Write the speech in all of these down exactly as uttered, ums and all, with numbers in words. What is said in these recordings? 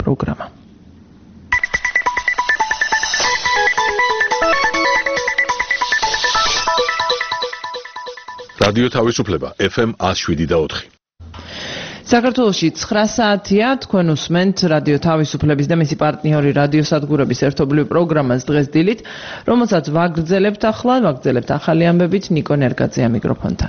პროგრამა. რადიო თავისუფლება ეფ ემ one oh seven და four. საქართველოში ცხრა საათია, თქვენ უსმენთ რადიო თავისუფლების და მისი პარტნიორი რადიოსადგურების ერთობლივ პროგრამას დღეს დილით, რომელსაც ვაგრძელებთ ახლა, ვაგრძელებთ ახალი ამბებით ნიკო ნერგაძეა მიკროფონთან.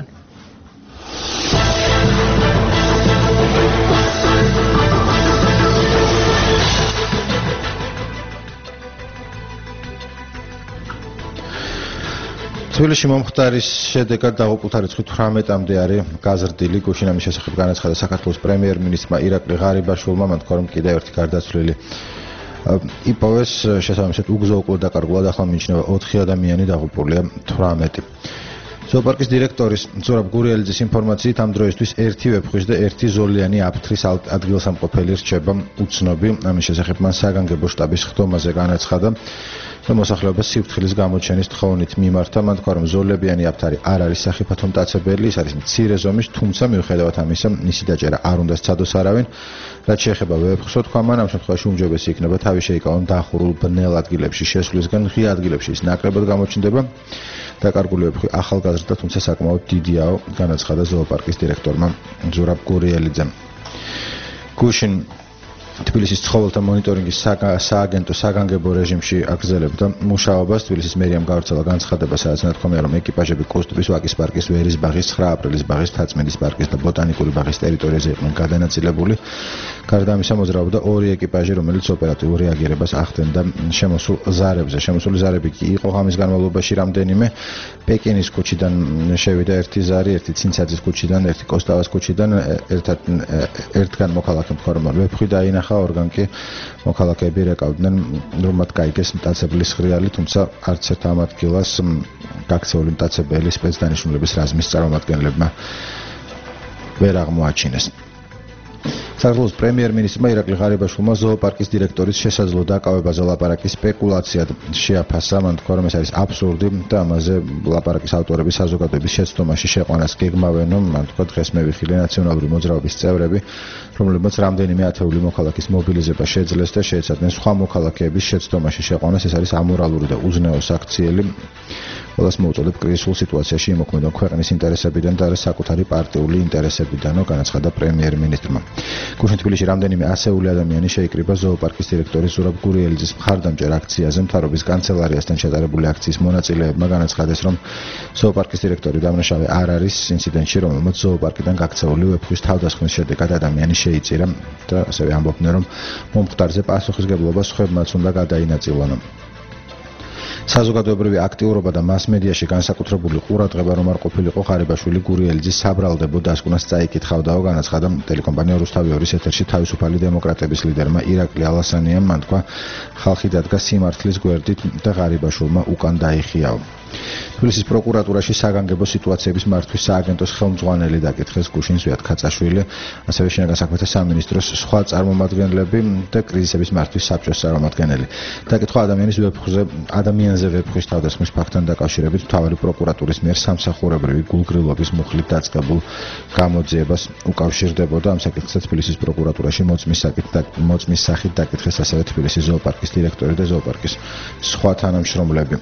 თბილისში მომხდარის შედეგად დაღუპულთა რიცხვი თვრამეტამდე არის გაზრდილი. გუშინ ამის შესახებ განაცხადა საქართველოს პრემიერ-მინისტრმა ირაკლი ღარიბაშვილმა, მან თქვა, რომ კიდევ ერთი გარდაცვლილი იპოვეს, შესაბამისად უგზო-უკვლოდ დაკარგულად, ახლა მიიჩნევა ოთხი ადამიანი, დაღუპულია თვრამეტი. ზოოპარკის დირექტორის ზურაბ გურიელიძის ინფორმაციით ამ დროისთვის ერთი ვეფხვის და ერთი ზოლიანი აფთრის ადგილსამყოფელი რჩება უცნობი. ამის შესახებ მან საგანგებო შტაბის ხდომაზე განაცხადა, რომ მოსახლეობას სიფრთხილის გამოჩენის თხოვნით მიმართა. მან თქვა, რომ ზოლებიანი აფთარი არ არის სახიფათო მტაცებელი, ის არის მცირე ზომის, თუმცა მიუხედავად ამისა, მისი დაჭერა არ უნდა სცადოს არავინ. რაც შეეხება ვეფხვს, თქვა მან, ამ შემთხვევაში უმჯობესი იქნება თავი შეიკავონ დახურულ ბნელ ადგილებში შესვლისგან, ღია ადგილებში ის ნაკლებად გამოჩნდება. დაკარგული ვეფხვი ახალგაზრდა, თუმცა საკმაოდ დიდიაო, განაცხადა ზოოპარკის დირექტორმა ზურაბ გურიელიძემ. გუშინ თბილისის ცხოველთა მონიტორინგის სააგენტო საგანგებო რეჟიმში აგრძელებდა მუშაობას. თბილისის მერიამ გავრცელა განცხადება, სადაც ნათქვამია, რომ ეკიპაჟები კოსტუბის, ვაკის პარკის, ვერის ბაღის, ცხრა აპრილის ბაღის, თაწმინდის პარკის და ბოტანიკური ბაღის ტერიტორიაზე იყვნენ გადანაწილებული. გარდა ამისა, მოძრაობდა ორი ეკიპაჟი, რომელიც ოპერატიულ რეაგირებას ახდენდა შემოსულ ზარებზე. შემოსული ზარები კი იყო ღამის განმავლობაში რამდენიმე. პეკინის ქუჩიდან შევიდა ერთი ზარი, ერთი ცინცაძის ქუჩიდან, ერთი კოსტავას ქუჩიდან, ერთად ერთგან მოქალაქე თქვა, რომ ვეფხვი დაინახა, ორგან კი მოქალაქეები რეკავდნენ, რომ მათ გაიგეს მტაცებლის ღრიალი, თუმცა არც ერთ ამ ადგილას გაქცეული მტაცებელი სპეცდანიშნულების რაზმის წარმომადგენლებმა ვერ აღმოაჩინეს. საქართველოს პრემიერ-მინისტრმა ირაკლი ღარიბაშვილმა ზოოპარკის დირექტორის შესაძლო დაკავებაზე ლაპარაკი სპეკულაციად შეაფასა. მან თქვა, რომ ეს არის აბსურდი და ამაზე ლაპარაკის ავტორები საზოგადოების შეცდომაში შეყვანას გეგმავენ. მან თქვა, დღეს მე ვიხილე ნაციონალური მოძრაობის წევრები, რომლებმაც რამდენიმე ათეული მოქალაქის მობილიზება შეძლეს და შეეცადნენ სხვა მოქალაქეების შეცდომაში შეყვანას. ეს არის ამორალური და უზნეო საქციელი. ყველას მოუწოდებ კრიზისულ სიტუაციაში იმოქმედონ ქვეყნის ინტერესებიდან და არა საკუთარი პარტიული ინტერესებიდანო, განაცხადა პრემიერ-მინისტრმა. გუშინ თბილისში რამდენიმე ასეული ადამიანი შეიკრიბა ზოოპარკის დირექტორის ზურაბ გურიელიძის მხარდამჭერ აქციაზე. მთავრობის კანცელარიასთან ჩატარებული აქციის მონაწილეებმა განაცხადეს, რომ ზოოპარკის დირექტორი დამნაშავე არ არის ინციდენტში, რომელმაც ზოოპარკიდან გაქცეული ვეფხვის თავდასხმის შედეგად ადამიანი შეიწირა და ასევე ამბობდნენ, რომ მომხდარზე პასუხისგებლობა სხვებმაც უნდა გადაინაწილონ. საზოგადოებრივი აქტიურობა და მასმედიაში განსაკუთრებული ყურადღება რომ არ ყოფილიყო ღარიბაშვილი გურიელიძის საბრალდებო დასკვნას წაიკითხავდაო, განაცხადა ტელეკომპანია რუსთავი ორის ეთერში თავისუფალი დემოკრატების ლიდერმა ირაკლი ალასანიამ. მან თქვა, ხალხი დადგა სიმართლის გვერდით და ღარიბაშვილმა უკან დაიხიაო. თბილისის პროკურატურაში საგანგებო სიტუაციების მართვის სააგენტოს ხელმძღვანელი დაკითხეს გუშინ ზვიად ქაცაშვილი, ასევე შინაგან საქმეთა სამინისტროს სხვა წარმომადგენლები და კრიზისების მართვის საბჭოს წარმომადგენელი. დაკითხვა ადამიანის ვეფხვზე, ადამიანზე ვეფხვის თავდასხმის ფაქტთან დაკავშირებით მთავარი პროკურატურის მიერ სამსახურებრივი გულგრილობის მუხლით დაწყებულ გამოძიებას უკავშირდებოდა. ამ საკითხზე თბილისის პროკურატურაში მოწმის მოწმის სახით დაკითხეს ასევე თბილისის ზოოპარკის დირექტორი და ზოოპარკის სხვა თანამშრომლები.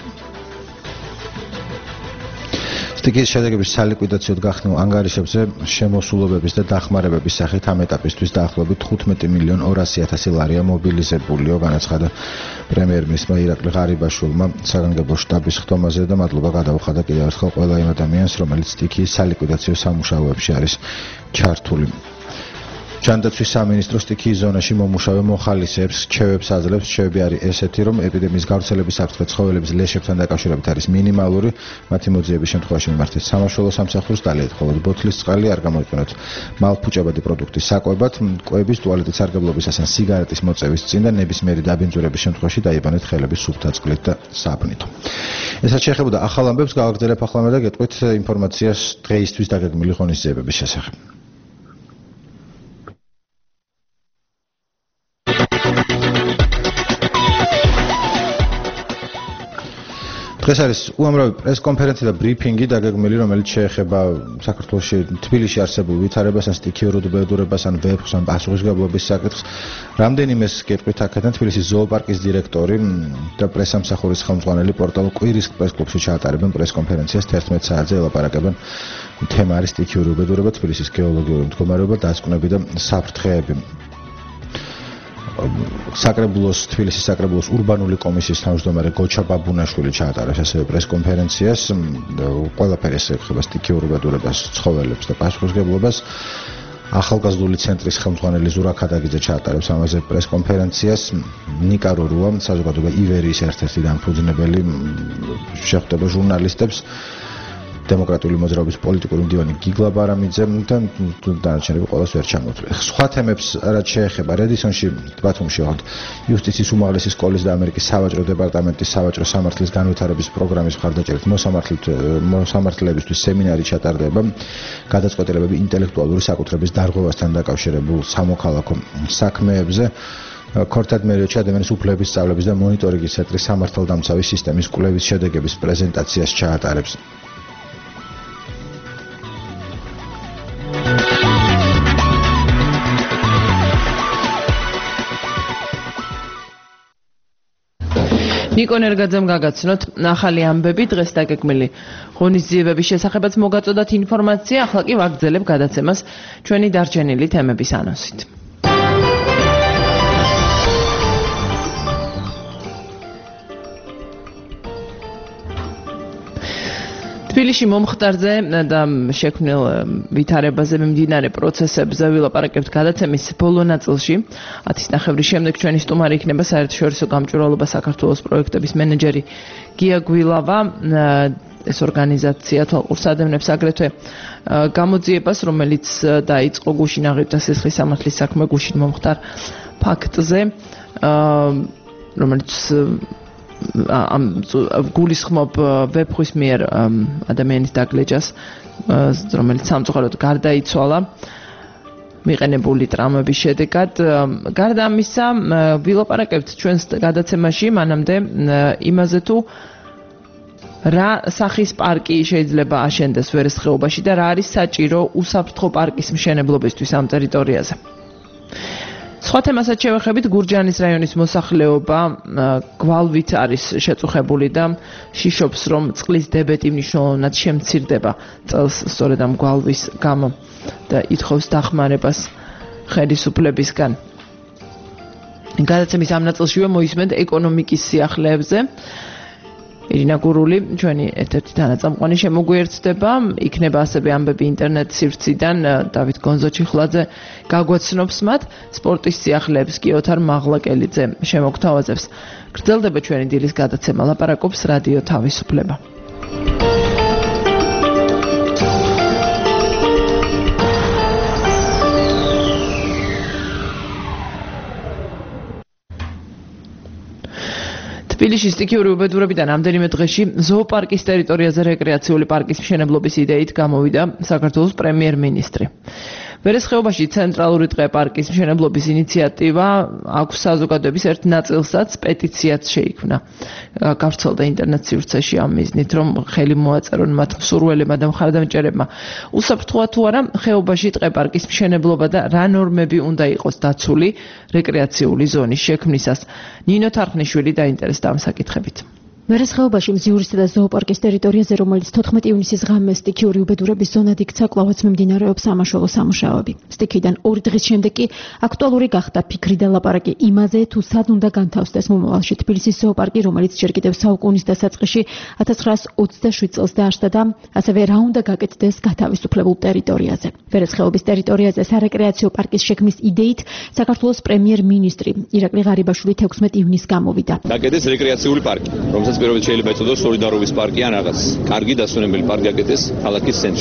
სტიქიის შედეგების სალიკვიდაციოდ გახსნილ ანგარიშებზე შემოსულობების და დახმარებების სახით ამ ეტაპისთვის დაახლოებით თხუთმეტი მილიონი ორასი ათასი ლარია მობილიზებულიო, განაცხადა პრემიერ-მინისტრმა ირაკლი ღარიბაშვილმა საგანგებო შტაბის ხდომაზე და მადლობა გადაუხადა კიდევ ერთხელ ყველა იმ ადამიანს, რომელიც სტიქიის სალიკვიდაციო სამუშაოებში არის ჩართული. ჯანდაცვის სამინისტრო სტიქიის ზონაში მომუშავე მოხალისეებს რჩევებს აძლევს. რჩევები არის ესეთი, რომ ეპიდემიის გავრცელების საფრთხე ცხოველების ლეშებთან დაკავშირებით არის მინიმალური, მათი მოძიების შემთხვევაში მიმართეთ სამაშველო სამსახურს, დალიეთ მხოლოდ ბოთლის წყალი, არ გამოიყენოთ მალფუჭებადი პროდუქტის საკვებად, კვების, ტუალეტის სარგებლობისას ან სიგარეტის მოწევის წინ და ნებისმიერი დაბინძურების შემთხვევაში დაიბანეთ ხელები სუფთა წყლით და საბნით. ესაც შეეხებოდა ახალ ამბებს, გავაგრძელებ ახლა და გეტყვით ინფორმაციას დღეისთვის დაგეგმილი ღონისძიებების შესახებ. დღეს არის უამრავი პრესკონფერენცია და ბრიფინგი დაგეგმილი, რომელიც შეეხება საქართველოში თბილისში არსებულ ვითარებას, ან სტიქიურ უდაბნოებას, ან ვეფხს, ან პასუხისმგებლობის საკითხს. რამდენიმე გეტყვით აქედან თბილისის ზოოპარკის დირექტორი და პრესამსახურის ხელმძღვანელი პორტალ კვირის პრესკლუბში ჩაატარებენ პრესკონფერენციას თერთმეტ საათზე ელაპარაკებენ. თემა არის სტიქიური უდაბნოება, თბილისის გეოლოგიური მდგომარეობა, დაწნები და საფრთხეები. საკრებულოს თბილისის საკრებულოს ურბანული კომისიის თავმჯდომარე გოჩა ბაბუნაშვილი ჩაატარებს ასევე პრესკონფერენციას. ყველაფერი ეხება სტიქიურ უდაბნოებას, ცხოველებს და პასუხისმგებლობას. ახალგაზრდული ცენტრის ხელმძღვანელი ზურა ქადაგიძე ჩაატარებს ამაზე პრესკონფერენციას. ნიკა რურუა, საზოგადოება ივერიის ერთ-ერთი დამფუძნებელი, შეხვდება ჟურნალისტებს. დემოკრატიული მოძრაობის პოლიტიკური მდივანი გიგლა ბარამიძე და დანარჩენები ყოველს ვერ ჩამოთვლეს. სხვა თემებს რაც შეეხება რედისონში, ბათუმში ვართ იუსტიციის უმაღლესი სკოლის და ამერიკის სავაჭრო დეპარტამენტის სავაჭრო სამართლის განვითარების პროგრამის მხარდაჭერით მოსამართლებისთვის სემინარი ჩატარდება. გადაწყვეტილებები ინტელექტუალური საკუთრების დარღვევასთან დაკავშირებულ სამოქალაქო საქმეებზე. ქორთად მერიოჩი ადამიანის უფლებების სწავლების და მონიტორინგის ცენტრის სამართალდამცავი სისტემის კვლევის შედეგების პრეზენტაციას ჩაატარებს. ნიკო ნერგაძემ გაგაცნოთ ახალი ამბები დღეს დაგეგმილი ღონისძიებების შესახებაც მოგაწოდათ ინფორმაცია, ახლა კი ვაგრძელებ გადაცემას ჩვენი დარჩენილი თემების ანონსით. თბილისში მომხდარზე და შექმნილ ვითარებაზე მიმდინარე პროცესებზე ვილაპარაკებთ გადაცემის ბოლო ნაწილში. ათის ნახევრის შემდეგ ჩვენი სტუმარი იქნება საერთაშორისო გამჭვირვალობა საქართველოს პროექტების მენეჯერი გია გვილავა. ეს ორგანიზაცია თვალყურს ადევნებს აგრეთვე გამოძიებას, რომელიც დაიწყო გუშინ აღიარდა სისხლის სამართლის საქმე გუშინ მომხდარ ფაქტზე, რომელიც ამ გულისხმობ ვეფხვის მიერ ადამიანის დაგლეჯას, რომელიც სამწუხაროდ გარდაიცვალა მიყენებული ტრამვების შედეგად. გარდა ამისა, ვილაპარაკებთ ჩვენს გადაცემაში მანამდე იმაზე თუ რა სახის პარკი შეიძლება აშენდეს ვერესხეობაში და რა არის საჭირო უსაფრთხო პარკის მშენებლობისთვის ამ ტერიტორიაზე. სხვა თემასაც შევეხებით, გურჯაანის რაიონის მოსახლეობა გვალვით არის შეწუხებული და შიშობს, რომ წყლის დებეტი მნიშვნელოვნად შემცირდება წელს სწორედ ამ გვალვის გამო და ითხოვს დახმარებას ხელისუფლებისგან. გადაცემის ამ ნაწილშივე მოისმენთ ეკონომიკის სიახლეებზე. ირინა გურული, ჩვენი ერთ-ერთი თანაწამყვანი შემოგვიერთდება, იქნება ასევე ამბები ინტერნეტ სივრციდან, დავით გონზოჩიხლაძე გაგვაცნობს მათ, სპორტის სიახლეებს კი ოთარ მაღლაკელიძე შემოგთავაზებს. გრძელდება ჩვენი დილის გადაცემა, ლაპარაკობს რადიო თავისუფლება. თბილისში სტიქიური უბედურებიდან რამდენიმე დღეში ზოოპარკის ტერიტორიაზე რეკრეაციული პარკის მშენებლობის იდეით გამოვიდა საქართველოს პრემიერ-მინისტრი. ვერესხეობაში ცენტრალური ტყე პარკის მშენებლობის ინიციატივა აქვს საზოგადოების ერთ ნაწილსაც პეტიციაც შეიქმნა. გავრცელდა ინტერნეტ სივრცეში ამ მიზნით, რომ ხელი მოაწერონ მათ მსურველებმა და მხარდამჭერებმა. უსაფრთხოა თუ არა ხეობაში ტყე პარკის მშენებლობა და რა ნორმები უნდა იყოს დაცული რეკრეაციული ზონის შექმნისას. ნინო თარხნიშვილი დაინტერესდა ამ საკითხებით. ვერესხეობაში მზიურისა და ზოოპარკის ტერიტორიაზე, რომელიც თოთხმეტი ივნისის ღამე სტიქიური უბედურების ზონად იქცა, კვლავაც მიმდინარეობს სამაშველო სამუშაოები. სტიქიდან ორი დღის შემდეგ კი აქტუალური გახდა ფიქრი და ლაპარაკი იმაზე, თუ სად უნდა განთავსდეს მომავალში თბილისის ზოოპარკი, რომელიც ჯერ კიდევ საუკუნის დასაწყისში ათას ცხრაას ოცდაშვიდ წელს დაარსდა და ასევე რა უნდა გაკეთდეს გათავისუფლებულ ტერიტორიაზე. ვერესხეობის ტერიტორიაზე სარეკრეაციო პარკის შექმნის იდეით საქართველოს პრემიერ-მინისტრი ირაკლი ღარიბაშვილი თექვსმეტი ივნისს გამოვიდა. გაკეთდეს რეკრეაციული პარკი, რომელსაც პირველად შეიძლება ეწოდოს სოლიდარობის პარკი ან რაღაც კარგი დასვენებელი პარკი გაკეთდეს ქალაქის ცენტრში.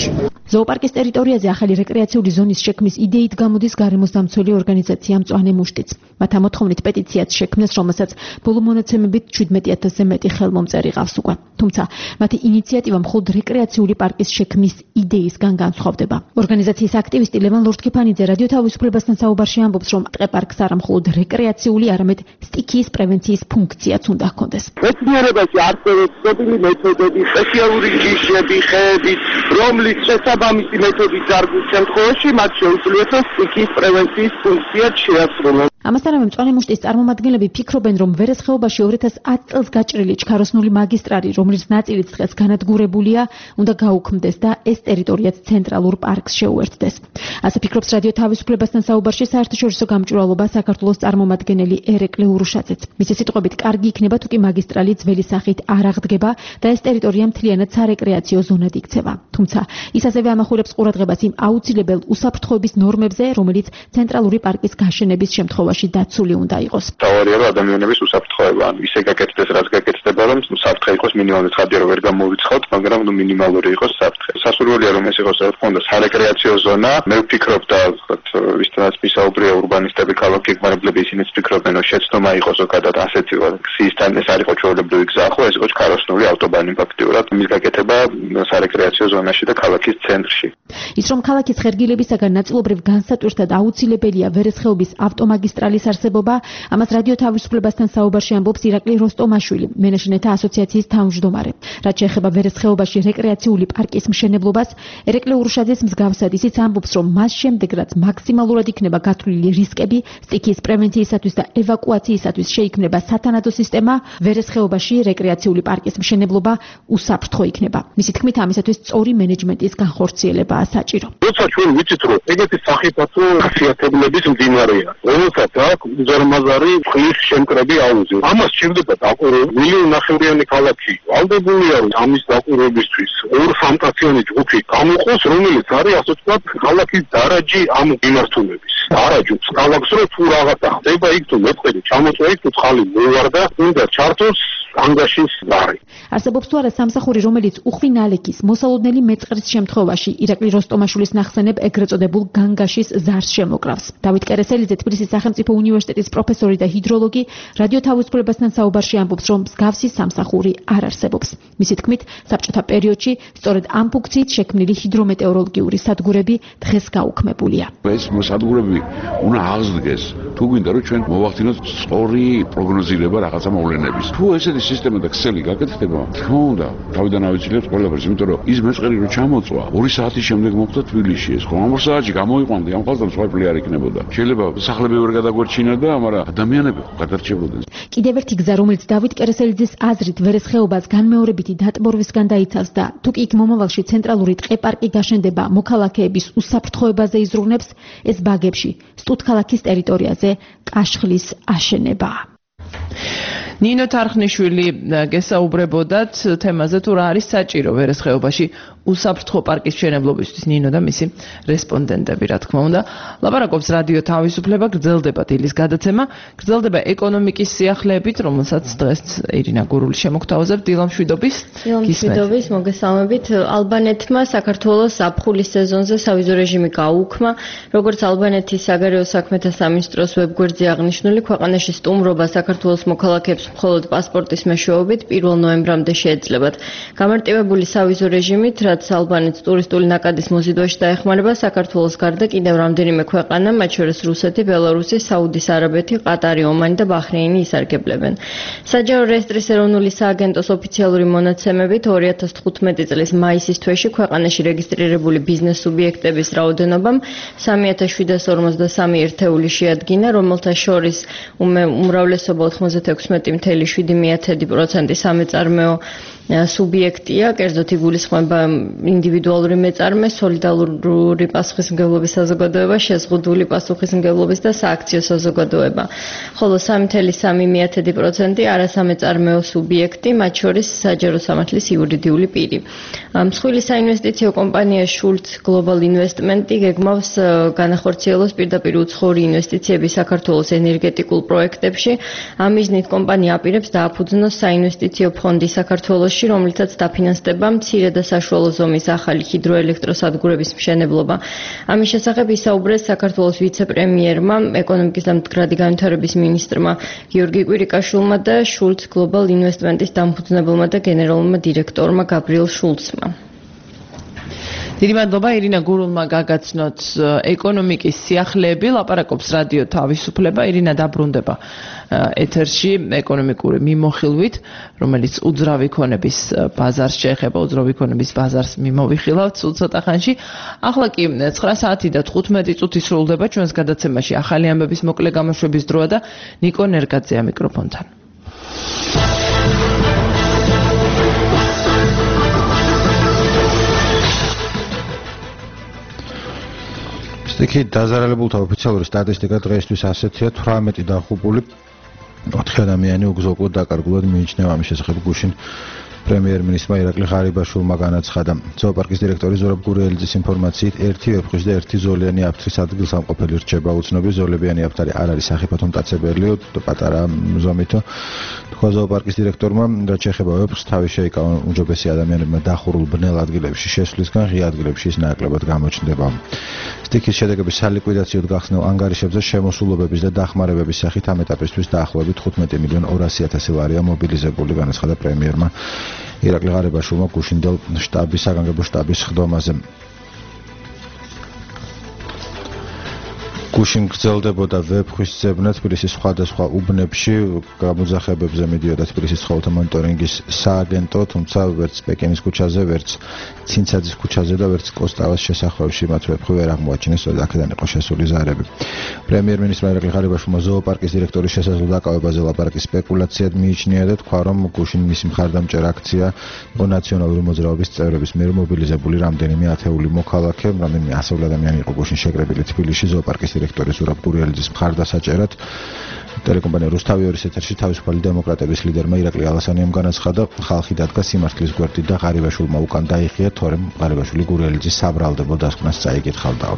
ზოოპარკის ტერიტორიაზე ახალი რეკრეაციული ზონის შექმნის იდეით გამოდის გარემოს დამცველი ორგანიზაცია მწვანე მუშტიც. მათ ამოთხოვნით პეტიციაც შექმნეს, რომელსაც ბოლო მონაცემებით შვიდმეტი ათასზე მეტი ხელმომწერი ყავს უკვე. თუმცა მათი ინიციატივა მხოლოდ რეკრეაციული პარკის შექმნის იდეისგან განსხვავდება. ორგანიზაციის აქტივისტი ლევან ლორთქიფანიძე რადიო თავისუფლებასთან საუბარში ამბობს, რომ პარკს არა მხოლოდ რეკრეაციული, არამედ სტიქიის პრევენციის ფუნქციაც უნდა ჰქონდეს. მეცნიერებაში არსებობს ცნობილი მეთოდები, სპეციალური ჯიშები, ხეები, რომლის შესაბამისი მეთოდის დარგვის შემთხვევაში მათ შეუძლიათ სტიქიის პრევენციის ფუნქციაც შეასრულონ. ამასთანავე მწვანე მუშტის წარმომადგენლები ფიქრობენ, რომ ვერესხეობაში ორი ათას ათი წელს გაჭრილი ჩქაროსნული მაგისტრალი, რომლის ნაწილიც დღეს განადგურებულია, უნდა გაუქმდეს და ეს ტერიტორიაც ცენტრალურ პარკს შეუერთდეს. ასე ფიქრობს რადიო თავისუფლებასთან საუბარში საერთაშორისო გამჭვირვალობა საქართველოს წარმომადგენელი ერეკლე ურუშაძეც. მისი სიტყვებით, კარგი იქნება თუ კი მაგისტრალი ძველი სახით არ აღდგება და ეს ტერიტორია მთლიანად სარეკრეაციო ზონად იქცევა. თუმცა ის ასევე ამახვილებს ყურადღებას იმ აუცილებელ უსაფრთხოების ნორმებზე, რომელიც ცენტრალური პარკის გაშენების შემთხვევაში დაცული უნდა იყოს. თავარია რომ ადამიანების უსაფრთხოება, ან ისე გაკეთდეს, რაც გაკეთდება, რომ საფრთხე იყოს მინიმალური, ცხადია რომ ვერ გამოვიცხოთ, მაგრამ ნუ მინიმალური იყოს საფრთხე. სასურველია რომ ეს იყოს თქონდა სარეკრეაციო ზონა. მე ვფიქრობ და ვისთანაც მისაუბრია ურბანისტები, ქალაქგეგმარებლები, ისინიც ფიქრობენ, რომ შეცდომა იყოს ზოგადად ასეთი გზისთან, ეს არ იყო ჩვეულებრივი გზა, ხო ეს იყო ჩქაროსნული ავტობანი ფაქტიურად, მის გაკეთება სარეკრეაციო ზონაში და ქალაქის ცენტრში. ის რომ ქალაქის ხერგილებისაგან ნაწილობრივ განსატვირთად აუცილებელია ვერესხეობის ავტომაგისტრალის არსებობა, ამას რადიო თავისუფლებასთან საუბარში ამბობს ირაკლი როსტომაშვილი, მენეჯმენტთა ასოციაციის თავმჯდომარე. რაც შეეხება ვერესხეობაში რეკრეაციული პარკის მშენებლობას, ერეკლე ურუშაძეს მსგავსად ისიც ამბობს, რომ მას შემდეგ, რაც მაქსიმალურად იქნება გათვლილი რისკები, სტიქიის პრევენციისათვის და ევაკუაციისათვის შეიქმნება სათანადო სისტემა, ვერესხეობაში რეკრეაციული პარკის მშენებლობა უსაფრთხო იქნება. მისი თქმით, ამისათვის სწორი მენეჯმენტის განხორციელებაა საჭირო. როცა ჩვენ ვიცით, რომ ეგეთი სახიფათო ხასიათებლების მდინარეა, რომელსაც აქვს უზარმაზარი ხლის შემკრები აუზი. ამას სჭირდება დაკვირვება. მილიონი ნახევრიანი ქალაქი ვალდებულია ამის დაკვირვებისთვის ორ სამტაციანი ჯგუფი გამოყოს, რომელიც არის ასე ვთქვათ ქალაქის დარაჯი ამ მიმართულების. დარაჯობს ქალაქს, რომ თუ რაღაცა ხდება იქ თუ მეწყერი ჩამოწვა იქ თუ ხალი მოვარდა, უნდა ჩართოს ანგაშის ზარი. არსებობს თუ არა სამსახური, რომელიც უხვინ ალექის მოსალოდნელი მეწყრის შემთხვევაში ირაკლი როსტომაშვილის ნახსენებ ეგრეთ წოდებულ განგაშის ზარს შემოკრავს. დავით კერესელიძე, თბილისის სახელმწიფო უნივერსიტეტის პროფესორი და ჰიდროლოგი, რადიო თავისუფლებასთან საუბარში ამბობს, რომ მსგავსი სამსახური არ არსებობს. მისი თქმით, საბჭოთა პერიოდში სწორედ ამ ფუნქციით შექმნილი ჰიდრომეტეოროლოგიური სადგურები დღეს გაუქმებულია. ეს სადგურები უნდა აღზრდდეს, თუ გვინდა რომ ჩვენ მოვახდინოთ სწორი პროგნოზირება რაღაცა მოვლენების. თუ ესეთი სისტემა და ქსელი გაკეთდება, თქმა უნდა, თავიდან ავიცილებთ ყველაფერს, იმიტომ რომ ის მეწყერი რო ჩამოწვა, ორი საათის შემდეგ მოხდა თბილისში ეს. ხომ ამ საათში გამოიყვანდი, ამ ხალხს მსხვერპლი არ იქნებოდა. შეიძლება სახლები ვერ გადაგვერჩინა და მაგრამ ადამიანები გადარჩებოდნენ. კიდევ ერთი გზა, რომელიც დავით კერესელიძის აზრით ვერესხეობას განმეორებითი დატბორვისგან დაიცავს და თუ კი იქ მომავალში ცენტრალური ტყე-პარკი გაშენდება, მოქალაქეების უსაფრთხოებაზე იზრუნებს, ეს ბაგებში, სტუთქალაქის ტერიტორიაზე კაშხლის აშენებაა. ნინო თარხნიშვილი გესაუბრებოდათ თემაზე, თუ რა არის საჭირო ვერესხეობაში უსაფრთხო პარკის მშენებლობისთვის. ნინო და მისი რესპონდენტები, რა თქმა უნდა, ლაპარაკობს რადიო თავისუფლება, გრძელდება დილის გადაცემა, გრძელდება ეკონომიკის სიახლეებით, რომელსაც დღეს ირინა გურული შემოგთავაზებს. დილა მშვიდობის. დილა მშვიდობის, მოგესალმებით. ალბანეთმა საქართველოს ზაფხულის სეზონზე სავიზო რეჟიმი გაუქმა, როგორც ალბანეთის საგარეო საქმეთა სამინისტროს ვებგვერდზე აღნიშნული, ქვეყანაში სტუმრობა საქართველოს მოქალაქეებს მხოლოდ პასპორტის მეშვეობით პირველ ნოემბრამდე შეეძლებათ. გამარტივებული სავიზო რეჟიმით, რაც ალბანეთს ტურისტული ნაკადის მოზიდვაში დაეხმარება, საქართველოს გარდა კიდევ რამდენიმე ქვეყანა, მათ შორის რუსეთი, ბელარუსი, საუდის არაბეთი, ყატარი, ომანი და ბაჰრეინი ისარგებლებენ. საჯარო რეესტრის ეროვნული სააგენტოს ოფიციალური მონაცემებით ორი ათას თხუთმეტი წლის მაისის თვეში ქვეყანაში რეგისტრირებული ბიზნეს სუბიექტების რაოდენობამ სამი ათას შვიდას ორმოცდასამი ერთეული შეადგინა, რომელთა შორის უმრავლესობა ოთხმოცდათექვსმეტი მეთერთმეტი შვიდი პროცენტი სამეწარმეო სუბიექტია, კერძოდ იგულისხმება ინდივიდუალური მეწარმე, სოლიდარული პასუხისმგებლობის საზოგადოება, შეზღუდული პასუხისმგებლობის და სააქციო საზოგადოება. ხოლო სამი ათას სამი პროცენტი არასამეწარმეო სუბიექტი, მათ შორის საჯარო სამართლის იურიდიული პირი. მსხვილი საინვესტიციო კომპანია Schultz Global Investment გეგმავს განახორციელოს პირდაპირ უცხოური ინვესტიციები საქართველოს ენერგეტიკულ პროექტებში. ამ მიზნით კომპანია აპირებს დააფუძნოს საინვესტიციო ფონდი საქართველოში, რომლითაც დაფინანსდება მცირე და საშუალო ზომის ახალი ჰიდროელექტროსადგურების მშენებლობა. ამის შესახებ ისაუბრეს საქართველოს ვიცე-პრემიერმა, ეკონომიკის და მდგრადი განვითარების მინისტრმა გიორგი კვირიკაშვილმა და შულც გლობალ ინვესტმენტის დამფუძნებელმა და გენერალურმა დირექტორმა გაბრიელ შულცმა. დიდი მადლობა ირინა გურულმა გაგაცნოთ ეკონომიკის სიახლეები, ლაპარაკობს რადიო თავისუფლება. ირინა დაბრუნდება ეთერში ეკონომიკური მიმოხილვით, რომელიც უძრავი ქონების ბაზარს შეეხება, უძრავი ქონების ბაზარს მიმოვიხილავთ სულ ცოტა ხანში. ახლა კი ცხრა საათი და თხუთმეტი წუთი სრულდება ჩვენს გადაცემაში ახალი ამბების მოკლე გამოშვების დროა და ნიკო ნერგაძეა მიკროფონთან. სტიქი დაზარალებულთა ოფიციალური სტატისტიკა დღეისთვის ასეთია: თვრამეტი დაღუპული, ოთხი ადამიანი უგზო-უკვლოდ დაკარგულად მიიჩნევა. ამის შესახებ გუშინ პრემიერ-მინისტრმა ირაკლი ღარიბაშვილმა განაცხადა. ზოოპარკის დირექტორი ზურაბ გურიელიძის ინფორმაციით, ერთი ვეფხვი და ერთი ზოლიანი აფთრის ადგილსამყოფელი რჩება უცნობი. ზოლებიანი აფთარი არ არის სახიფათო მტაცებელი, პატარა ზომითო. თქვა ზოოპარკის დირექტორმა, რაც შეეხება ვეფხვს, თავი შეიკავა უმჯობესი ადამიანებმა დახურულ ბნელ ადგილებში შესვლისგან, ღია ადგილებში ის ნაკლებად გამოჩნდება. სტიქის შედეგების სალიკვიდაციოდ გახსნილ ანგარიშებზე შემოსულობების და დახმარებების სახით ამ ეტაპისთვის დაახლოებით თხუთმეტი მილიონი ორასი ათასი ლარია მობილიზებული, განაცხადა პრემიერმა ირაკლი ღარიბაშვილმა გუშინდელ შტაბის საგანგებო შტაბის ხდომაზე. გუშინ გრძელდებოდა ვეფხვის ძებნა თბილისის სხვადასხვა უბნებში, გამოძახებებზე მიდიოდა თბილისის ცხოველთა მონიტორინგის სააგენტო, თუმცა ვერც პეკინის ქუჩაზე, ვერც ცინცაძის ქუჩაზე და ვერც კოსტავას შესახვევში მათ ვეფხვი ვერ აღმოაჩინეს, სწორედ აქედან იყო შესული ზარები. პრემიერ-მინისტრმა ირაკლი ღარიბაშვილმა ზოოპარკის დირექტორის შესაძლო დაკავებაზე ლაპარაკის სპეკულაციად მიიჩნია და თქვა, რომ გუშინ მისი მხარდამჭერ აქცია იყო ნაციონალური მოძრაობის წევრების მიერ მობილიზებული რამდენიმე ათეული მოქალაქე, რამდენიმე ასეული ადამიანი იყო გუშინ შეკრებილი თბილისში ზოოპარკის დირექტორი ზურაბ გურიელიძის მხარდასაჭერად. ტელეკომპანია რუსთავი-ორის ეთერში თავისუფალი დემოკრატების ლიდერმა ირაკლი ალასანიამ განაცხადა, ხალხი დადგა სიმართლის გვერდით და ღარიბაშვილმა უკან დაიხია, თორემ ღარიბაშვილი გურიელიძის საბრალდებო დასკვნას წაიკითხავდა.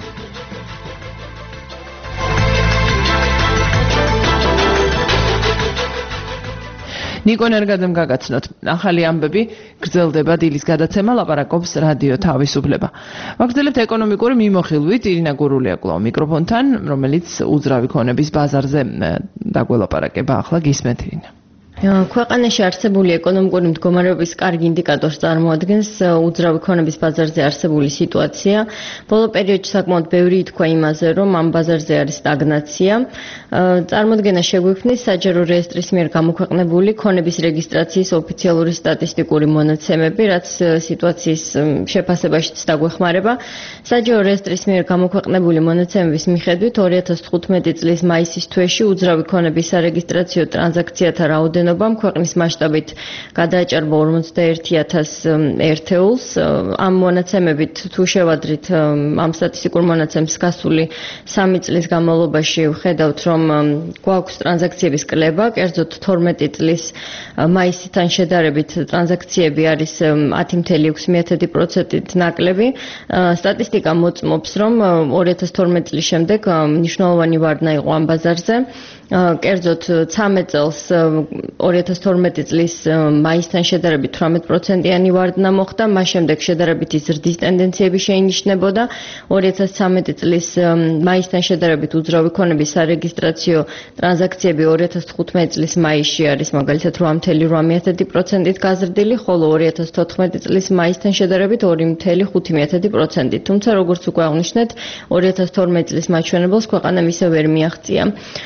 ნიკო ნერგაძემ გაგაცნოთ ახალი ამბები, გრძელდება დილის გადაცემა, ლაპარაკობს რადიო თავისუფლება. ვაგრძელებთ ეკონომიკური მიმოხილვით, ირინა გურულია კვლავ მიკროფონთან, რომელიც უძრავი ქონების ბაზარზე დაგველაპარაკება. ახლა გისმენთ ირინა. ქვეყანაში არსებული ეკონომიკური მდგომარეობის კარგი ინდიკატორს წარმოადგენს უძრავი ქონების ბაზარზე არსებული სიტუაცია. ბოლო პერიოდში საკმაოდ ბევრი ითქვა იმაზე, რომ ამ ბაზარზე არის სტაგნაცია. წარმოდგენა შეგვიქმნის საჯარო რეესტრის მიერ გამოქვეყნებული ქონების რეგისტრაციის ოფიციალური სტატისტიკური მონაცემები, რაც სიტუაციის შეფასებაშიც დაგვეხმარება. საჯარო რეესტრის მიერ გამოქვეყნებული მონაცემების მიხედვით ორი ათას თხუთმეტი წლის მაისის თვეში უძრავი ქონების სარეგისტრაციო ტრანზაქციათა რაოდენობამ ქვეყნის მასშტაბით გადააჭარბა ორმოცდაერთი ათასი ერთეულს. ამ მონაცემებით თუ შევადრით ამ სტატისტიკურ მონაცემს გასული სამი წლის განმავლობაში ვხედავთ, რომ გვაქვს ტრანზაქციების კლება, კერძოდ თორმეტი წლის მაისთან შედარებით ტრანზაქციები არის ათი ათეული ექვსი პროცენტით ნაკლები. სტატისტიკა მოწმობს, რომ ორი ათას თორმეტი წლის შემდეგ მნიშვნელოვანი ვარდნა იყო ამ ბაზარზე. კერძოდ ცამეტ წელს ორი ათას თორმეტი წლის მაისთან შედარებით თვრამეტ პროცენტიანი ვარდნა მოხდა, მას შემდეგ შედარებითი ზრდის ტენდენციები შეინიშნებოდა. ორი ათას ცამეტი წლის მაისთან შედარებით უძრავი ქონების სარეგისტრაციო ტრანზაქციები ორი ათას თხუთმეტი წლის მაისში არის მაგალითად რვა ათეული ორი პროცენტით გაზრდილი, ხოლო ორი ათას თოთხმეტი წლის მაისთან შედარებით ორი ათეული ხუთი პროცენტით. თუმცა როგორც უკვე აღნიშნეთ, ორი ათას თორმეტი წლის მაჩვენებელს ქვეყანამ ისე ვერ მიაღწია.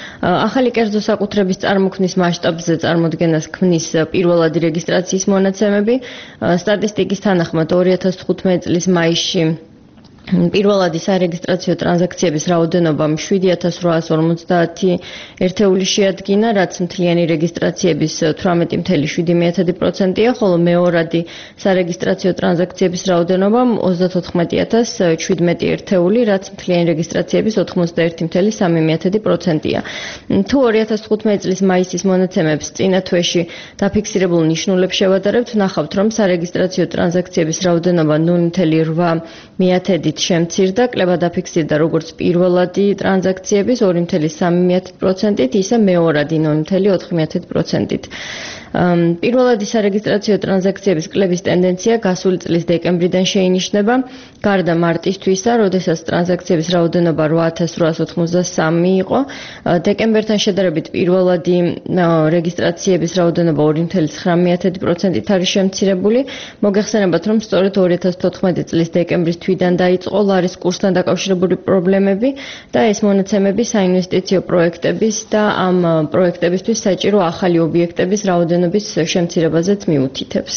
ახალი კერძო საკუთრების წარმოქმნის მასშტაბზე წარმოდგენას ქმნის პირველადი რეგისტრაციის მონაცემები. სტატისტიკის თანახმად ორი ათას თხუთმეტი წლის მაისში პირველადი სარეგისტრაციო ტრანზაქციების რაოდენობამ შვიდი ათას რვაას ორმოცდაათი ერთეული შეადგინა, რაც მთლიანი რეგისტრაციების თვრამეტი ათეული შვიდი პროცენტია, ხოლო მეორადი სარეგისტრაციო ტრანზაქციების რაოდენობამ ოცდათოთხმეტი ათას შვიდმეტი ერთეული, რაც მთლიანი რეგისტრაციების ოთხმოცდაერთი ათეული სამი პროცენტია. თუ ორი ათას თხუთმეტი წლის მაისის მონაცემებს წინა თვეში დაფიქსირებულ ნიშნულებს შევადარებთ, ნახავთ, რომ სარეგისტრაციო ტრანზაქციების რაოდენობა ნული ათეული რვა მოდით შემცირდა, კლება დაფიქსირდა როგორც პირველადი ტრანზაქციების ორი ფاصლე სამი პროცენტით, ისე მეორადი ნული ფاصლე ოთხი პროცენტით. პირველადი სარეგისტრაციო ტრანზაქციების კლების ტენდენცია გასული წლის დეკემბრიდან შეინიშნება, გარდა მარტისთვისა, როდესაც ტრანზაქციების რაოდენობა რვა ათას რვაას ოთხმოცდასამი იყო, დეკემბერთან შედარებით პირველადი რეგისტრაციების რაოდენობა ორი ფاصლე ცხრამეტ პროცენტით არის შემცირებული. მოგეხსენებათ, რომ სწორედ ორი ათას თოთხმეტი წლის დეკემბრის თვიდან დაიწყო ლარის კურსთან დაკავშირებული პრობლემები და ეს მონაცემები საინვესტიციო პროექტების და ამ პროექტებისთვის საჭირო ახალი ობიექტების რაოდენობის შემცირებაზეც მიუთითებს.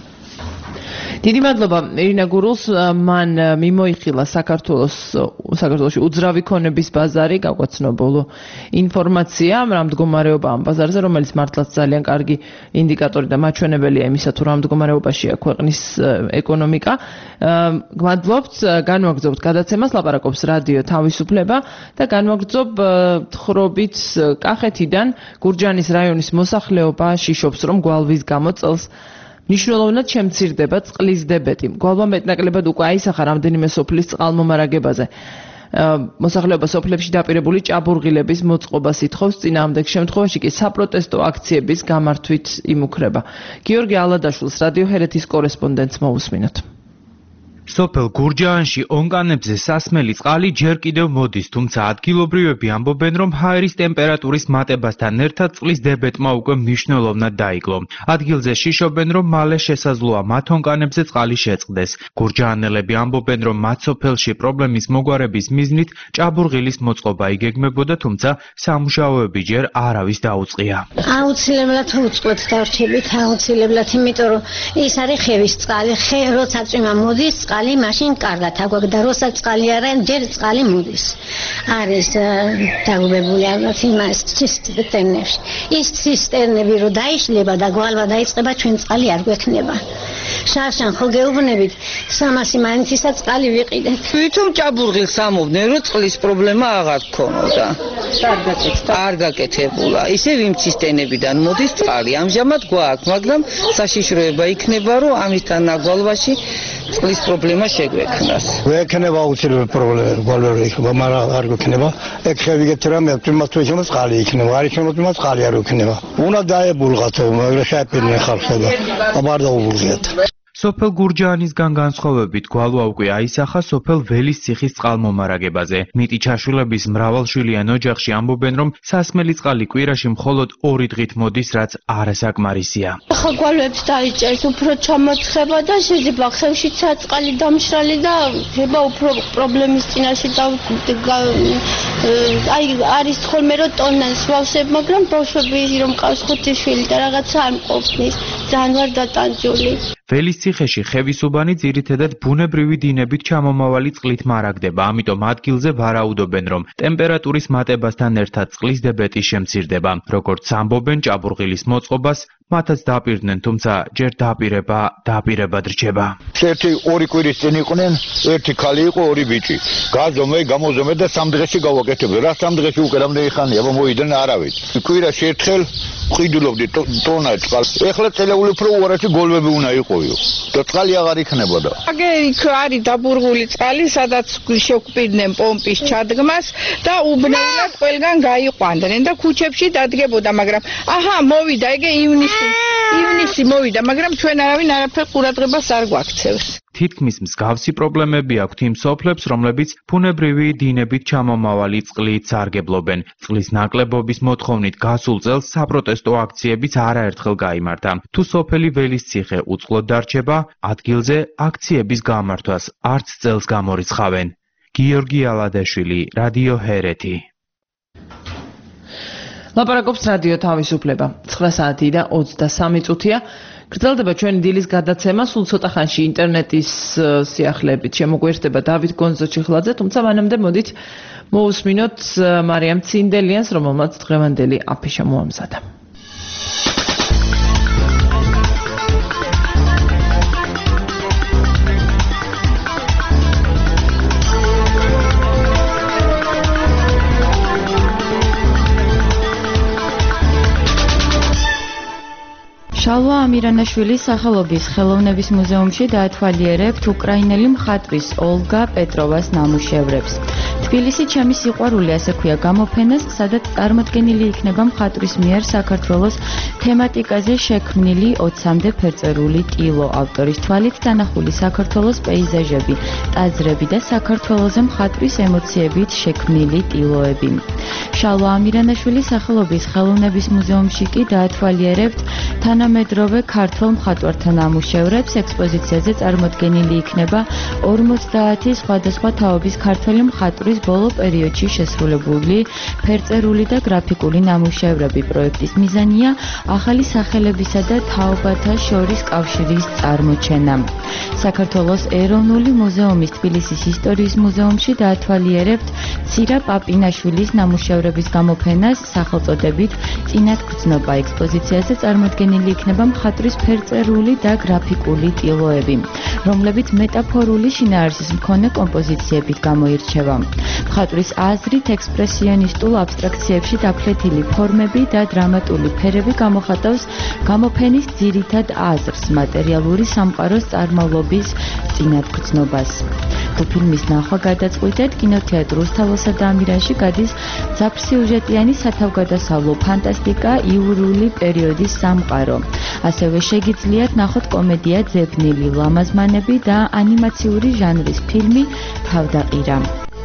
დიდი მადლობა ირინა გურულს, მან მიმოიხილა საქართველოს საქართველოში უძრავი ქონების ბაზარი, გაგვაცნო ბოლო ინფორმაცია რა მდგომარეობა ამ ბაზარზე, რომელიც მართლაც ძალიან კარგი ინდიკატორი და მაჩვენებელია იმისა, თუ რა მდგომარეობაშია ქვეყნის ეკონომიკა. გმადლობთ, განვაგრძობთ გადაცემას, ლაპარაკობს რადიო თავისუფლება და განვაგრძობ თხრობით კახეთიდან გურჯაანის რაიონის მოსახლეობა შიშობს, რომ გვალვის გამო წელს მნიშვნელოვნად შემცირდება წყლის დებეტი. გვალვა მეტნაკლებად უკვე აისახა რამდენიმე სოფლის წყალმომარაგებაზე. მოსახლეობა სოფლებში დაპირებული ჭაბურღილების მოწყობას ითხოვს, წინააღმდეგ შემთხვევაში კი საპროტესტო აქციების გამართვით იმუქრება. გიორგი ალადაშვილს რადიო ჰერეთის კორესპონდენტს მოусმინოთ. სოფელ გურჯაანში ონკანებზე სასმელი წყალი ჯერ კიდევ მოდის, თუმცა ადგილობრივები ამბობენ, რომ ჰაერის ტემპერატურის მატებასთან ერთად წყლის დებეტმა უკვე მნიშვნელოვნად დაიკლო. ადგილზე შიშობენ, რომ მალე შესაძლოა მათ ონკანებზე წყალი შეწყდეს. გურჯაანელები ამბობენ, რომ მათ სოფელში პრობლემის მოგვარების მიზნით ჭაბურღილის მოწყობა იგეგმებოდა, თუმცა სამუშაოები ჯერ არავის დაუწყია. აუცილებლად უწყოთ დარჩებით, აუცილებლად, იმიტომ რომ ის არის ხევის წყალი, ხე როცა წვიმა მოდის, წყალი მაშინ კარგად აგვაქვს და როცა წყალი არა, ჯერ წყალი მოდის. არის დაგუბებული ალბათ იმას ცისტერნებში. ის ცისტერნები რო დაიშლება და გვალვა დაიწყება, ჩვენ წყალი არ გვექნება. შარშან ხო გეუბნებით, სამასი მაინცისა წყალი ვიყიდეთ. თვითონ ჭაბურღილს ამობდნენ, რომ წყლის პრობლემა აღარ გქონოდა. არ გაკეთებულა. ისევ იმ ცისტერნებიდან მოდის წყალი. ამჟამად გვაქვს, მაგრამ საშიშროება იქნება, რომ ამისთან აგვალვაში წყლის პრობლემა შეგვექნას. ვექნება აუცილებლად პრობლემა, გვალვერი იქნება, მაგრამ არ გვექნება. ეგ ხევიგეთ რამე, თუმცა თუ ისე წყალი იქნება, არ იქნება, თუმცა წყალი არ იქნება. უნდა დაებულღათ, მაგრამ შეაფერნენ ხალხს და აბარ დაუბულღიათ. სოფელ გურჯაანისგან განსხვავებით გვალვა უკვე აისახა სოფელ ველის ციხის წყალმომარაგებაზე. მიტი ჩაშვილების მრავალშვილიან ოჯახში ამბობენ, რომ სასმელი წყალი კვირაში მხოლოდ ორი დღით მოდის, რაც არასაკმარისია. ახლა გვალვებს დაიჭერს უფრო ჩამოცხება და შეიძლება ხევშიც წყალი დამშრალი და შეიძლება უფრო პრობლემის წინაშე და აი არის ხოლმე რომ ტონას ვავსებ, მაგრამ ბავშვები რომ ყავს ხუთი შვილი და რაღაცა არ მყოფნის, ძალიან ვარ დატანჯული. ველის ციხეში ხევის უბანი ძირითადად ბუნებრივი დინებით ჩამომავალი წყლით მარაგდება, ამიტომ ადგილზე ვარაუდობენ, რომ ტემპერატურის მატებასთან ერთად წყლის დებეტი შემცირდება. როგორც ამბობენ, ჭაბურღილის მოწყობას მათაც დაპირდნენ, თუმცა ჯერ დაპირება დაპირებად რჩება. ერთი ორი კვირის წინ იყვნენ, ერთი ქალი იყო, ორი ბიჭი. გაზომე, გამოზომე და სამ დღეში გავაკეთებდი. რა სამ დღეში უკვე რამდენი ხანია, მოიდნენ არავით. კვირაში ერთხელ ვყიდულობდი ტონა წყალს. ეხლა წელეული უფრო უარესი გოლვები უნდა იყოიო. და წყალი აღარ იქნებოდა. აგე იქ არის დაბურღული წყალი, სადაც შეგვპირდნენ პომპის ჩადგმას და უბნეულად ყველგან გაიყვანდნენ და ქუჩებში დადგებოდა, მაგრამ აჰა, მოვიდა, ეგე ივნისი, ივნისი მოვიდა, მაგრამ ჩვენ არავინ არაფერ ყურადღებას არ გვაქცევს. თითქმის მსგავსი პრობლემები აქვთ იმ სოფლებს, რომლებიც ბუნებრივი დინებით ჩამომავალი წყლით სარგებლობენ. წყლის ნაკლებობის მოთხოვნით გასულ წელს საპროტესტო აქციებიც არაერთხელ გაიმართა. თუ სოფელი ველის ციხე უწყლოდ დარჩება, ადგილზე აქციების გამართვას არც წელს გამორიცხავენ. გიორგი ალადაშვილი, რადიო ჰერეთი. ლაპარაკობს რადიო თავისუფლება. ცხრა საათი და ოცდასამი წუთია. გრძელდება ჩვენი დილის გადაცემა, სულ ცოტა ხანში ინტერნეტის სიახლეებით შემოგვიერთდება დავით გონზოჩიხლაძე, თუმცა მანამდე მოდით მოусმინოთ მარიამ ცინდელიანს, რომელმაც დღევანდელი აფიშა მოამზადა. შალვა ამირანაშვილის სახელობის ხელოვნების მუზეუმში დაათვალიერებთ უკრაინელი მხატვრის ოლგა პეტროვას ნამუშევრებს. თბილისი ჩემი სიყვარული ასე ქვია გამოფენას, სადაც წარმოდგენილი იქნება მხატვრის მიერ საქართველოს თემატიკაზე შექმნილი ოცამდე ფერწერული ტილო, ავტორის თვალით დანახული საქართველოს პეიზაჟები, ტაძრები და საქართველოზე მხატვრის ემოციებით შექმნილი ტილოები. შალვა ამირანაშვილის სახელობის ხელოვნების მუზეუმში კი დაათვალიერებთ თანამედროვე ქართველ მხატვართა ნამუშევრებს. ექსპოზიციაზე წარმოდგენილი იქნება ორმოცდაათი სხვადასხვა თაობის ქართველი მხატვრის ბოლო პერიოდში შესრულებული ფერწერული და გრაფიკული ნამუშევრები. პროექტის მიზანია ახალი სახელებისა და თაობათა შორის კავშირის წარმოჩენა. საქართველოს ეროვნული მუზეუმის თბილისის ისტორიის მუზეუმში დაათვალიერებთ ცირა პაპინაშვილის ნამუშევრების გამოფენას სახელწოდებით წინათგრძნობა. ექსპოზიციაზე წარმოდგენილი იქნება მხატვრის ფერწერული და გრაფიკული ტილოები, რომლებიც მეტაფორული შინაარსის მქონე კომპოზიციებით გამოირჩევა. მხატვრის აზრით ექსპრესიონისტულ აბსტრაქციებში დაფლეთილი ფორმები და დრამატული ფერები გამოხატავს გამოფენის ძირითად აზრს, მატერიალური სამყაროს წარმავლობის წინათგრძნობას. ფილმის ნახვა გადაწყვიტეთ კინოთეატრ რუსთაველსა და ამირანში გადის ძაფრსიუჟეტიანი სათავგადასავლო ფანტასტიკა იურული პერიოდის სამყარო. ასევე შეგიძლიათ ნახოთ კომედია ძებნილი ლამაზმანები და ანიმაციური ჟანრის ფილმი თავდაყირა.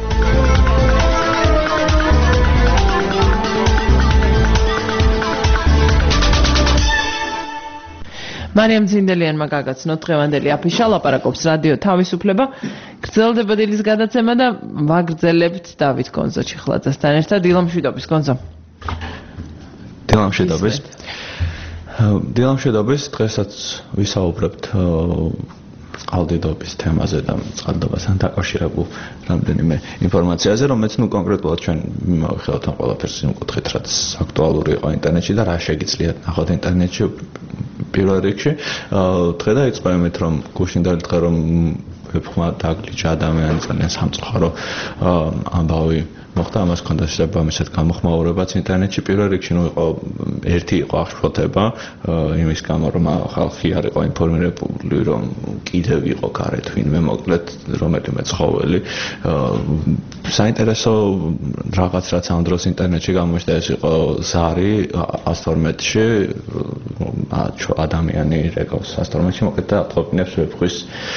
მარიამ ძინდელიანმა გაგაცნოთ დღევანდელი აფიშა, ლაპარაკობს რადიო თავისუფლება. გრძელდება დილის გადაცემა და ვაგრძელებთ დავით გონზო ჩიხლაძესთან ერთად. დილამშვიდობის გონზო. დილამშვიდობის. დილამშვიდობის, დღესაც ვისაუბრებთ წყალდიდობის თემაზე და წყალდიდობასთან დაკავშირებულ რამდენიმე ინფორმაციაზე, რომელიც ნუ კონკრეტულად ჩვენ მივახილოთ ამ ყველაფერს იმკუთხით, რაც აქტუალური იყო ინტერნეტში და რა შეგიძლიათ ნახოთ ინტერნეტში. პირველ რიგში, დღე დაიწყო იმით, რომ გუშინდელი დღე რომ ვებხმა დაგლიჯა ადამიანი ძალიან სამწუხარო ამბავი მოხდა, ამას ჰქონდა შესაბამისად გამოხმაურებაც ინტერნეტში. პირველ რიგში ნუ იყო ერთი იყო აღშფოთება იმის გამო, რომ ხალხი არ იყო ინფორმირებული, რომ კიდევ იყო გარეთ ვინმე მოკლედ რომელიმე ცხოველი. საინტერესო რაღაც რაც ამ დროს ინტერნეტში გამოჩნდა, ეს იყო ზარი ას თორმეტში ადამიანი რეკავს ას თორმეტში მოკლედ და ატყობინებს ვებხვის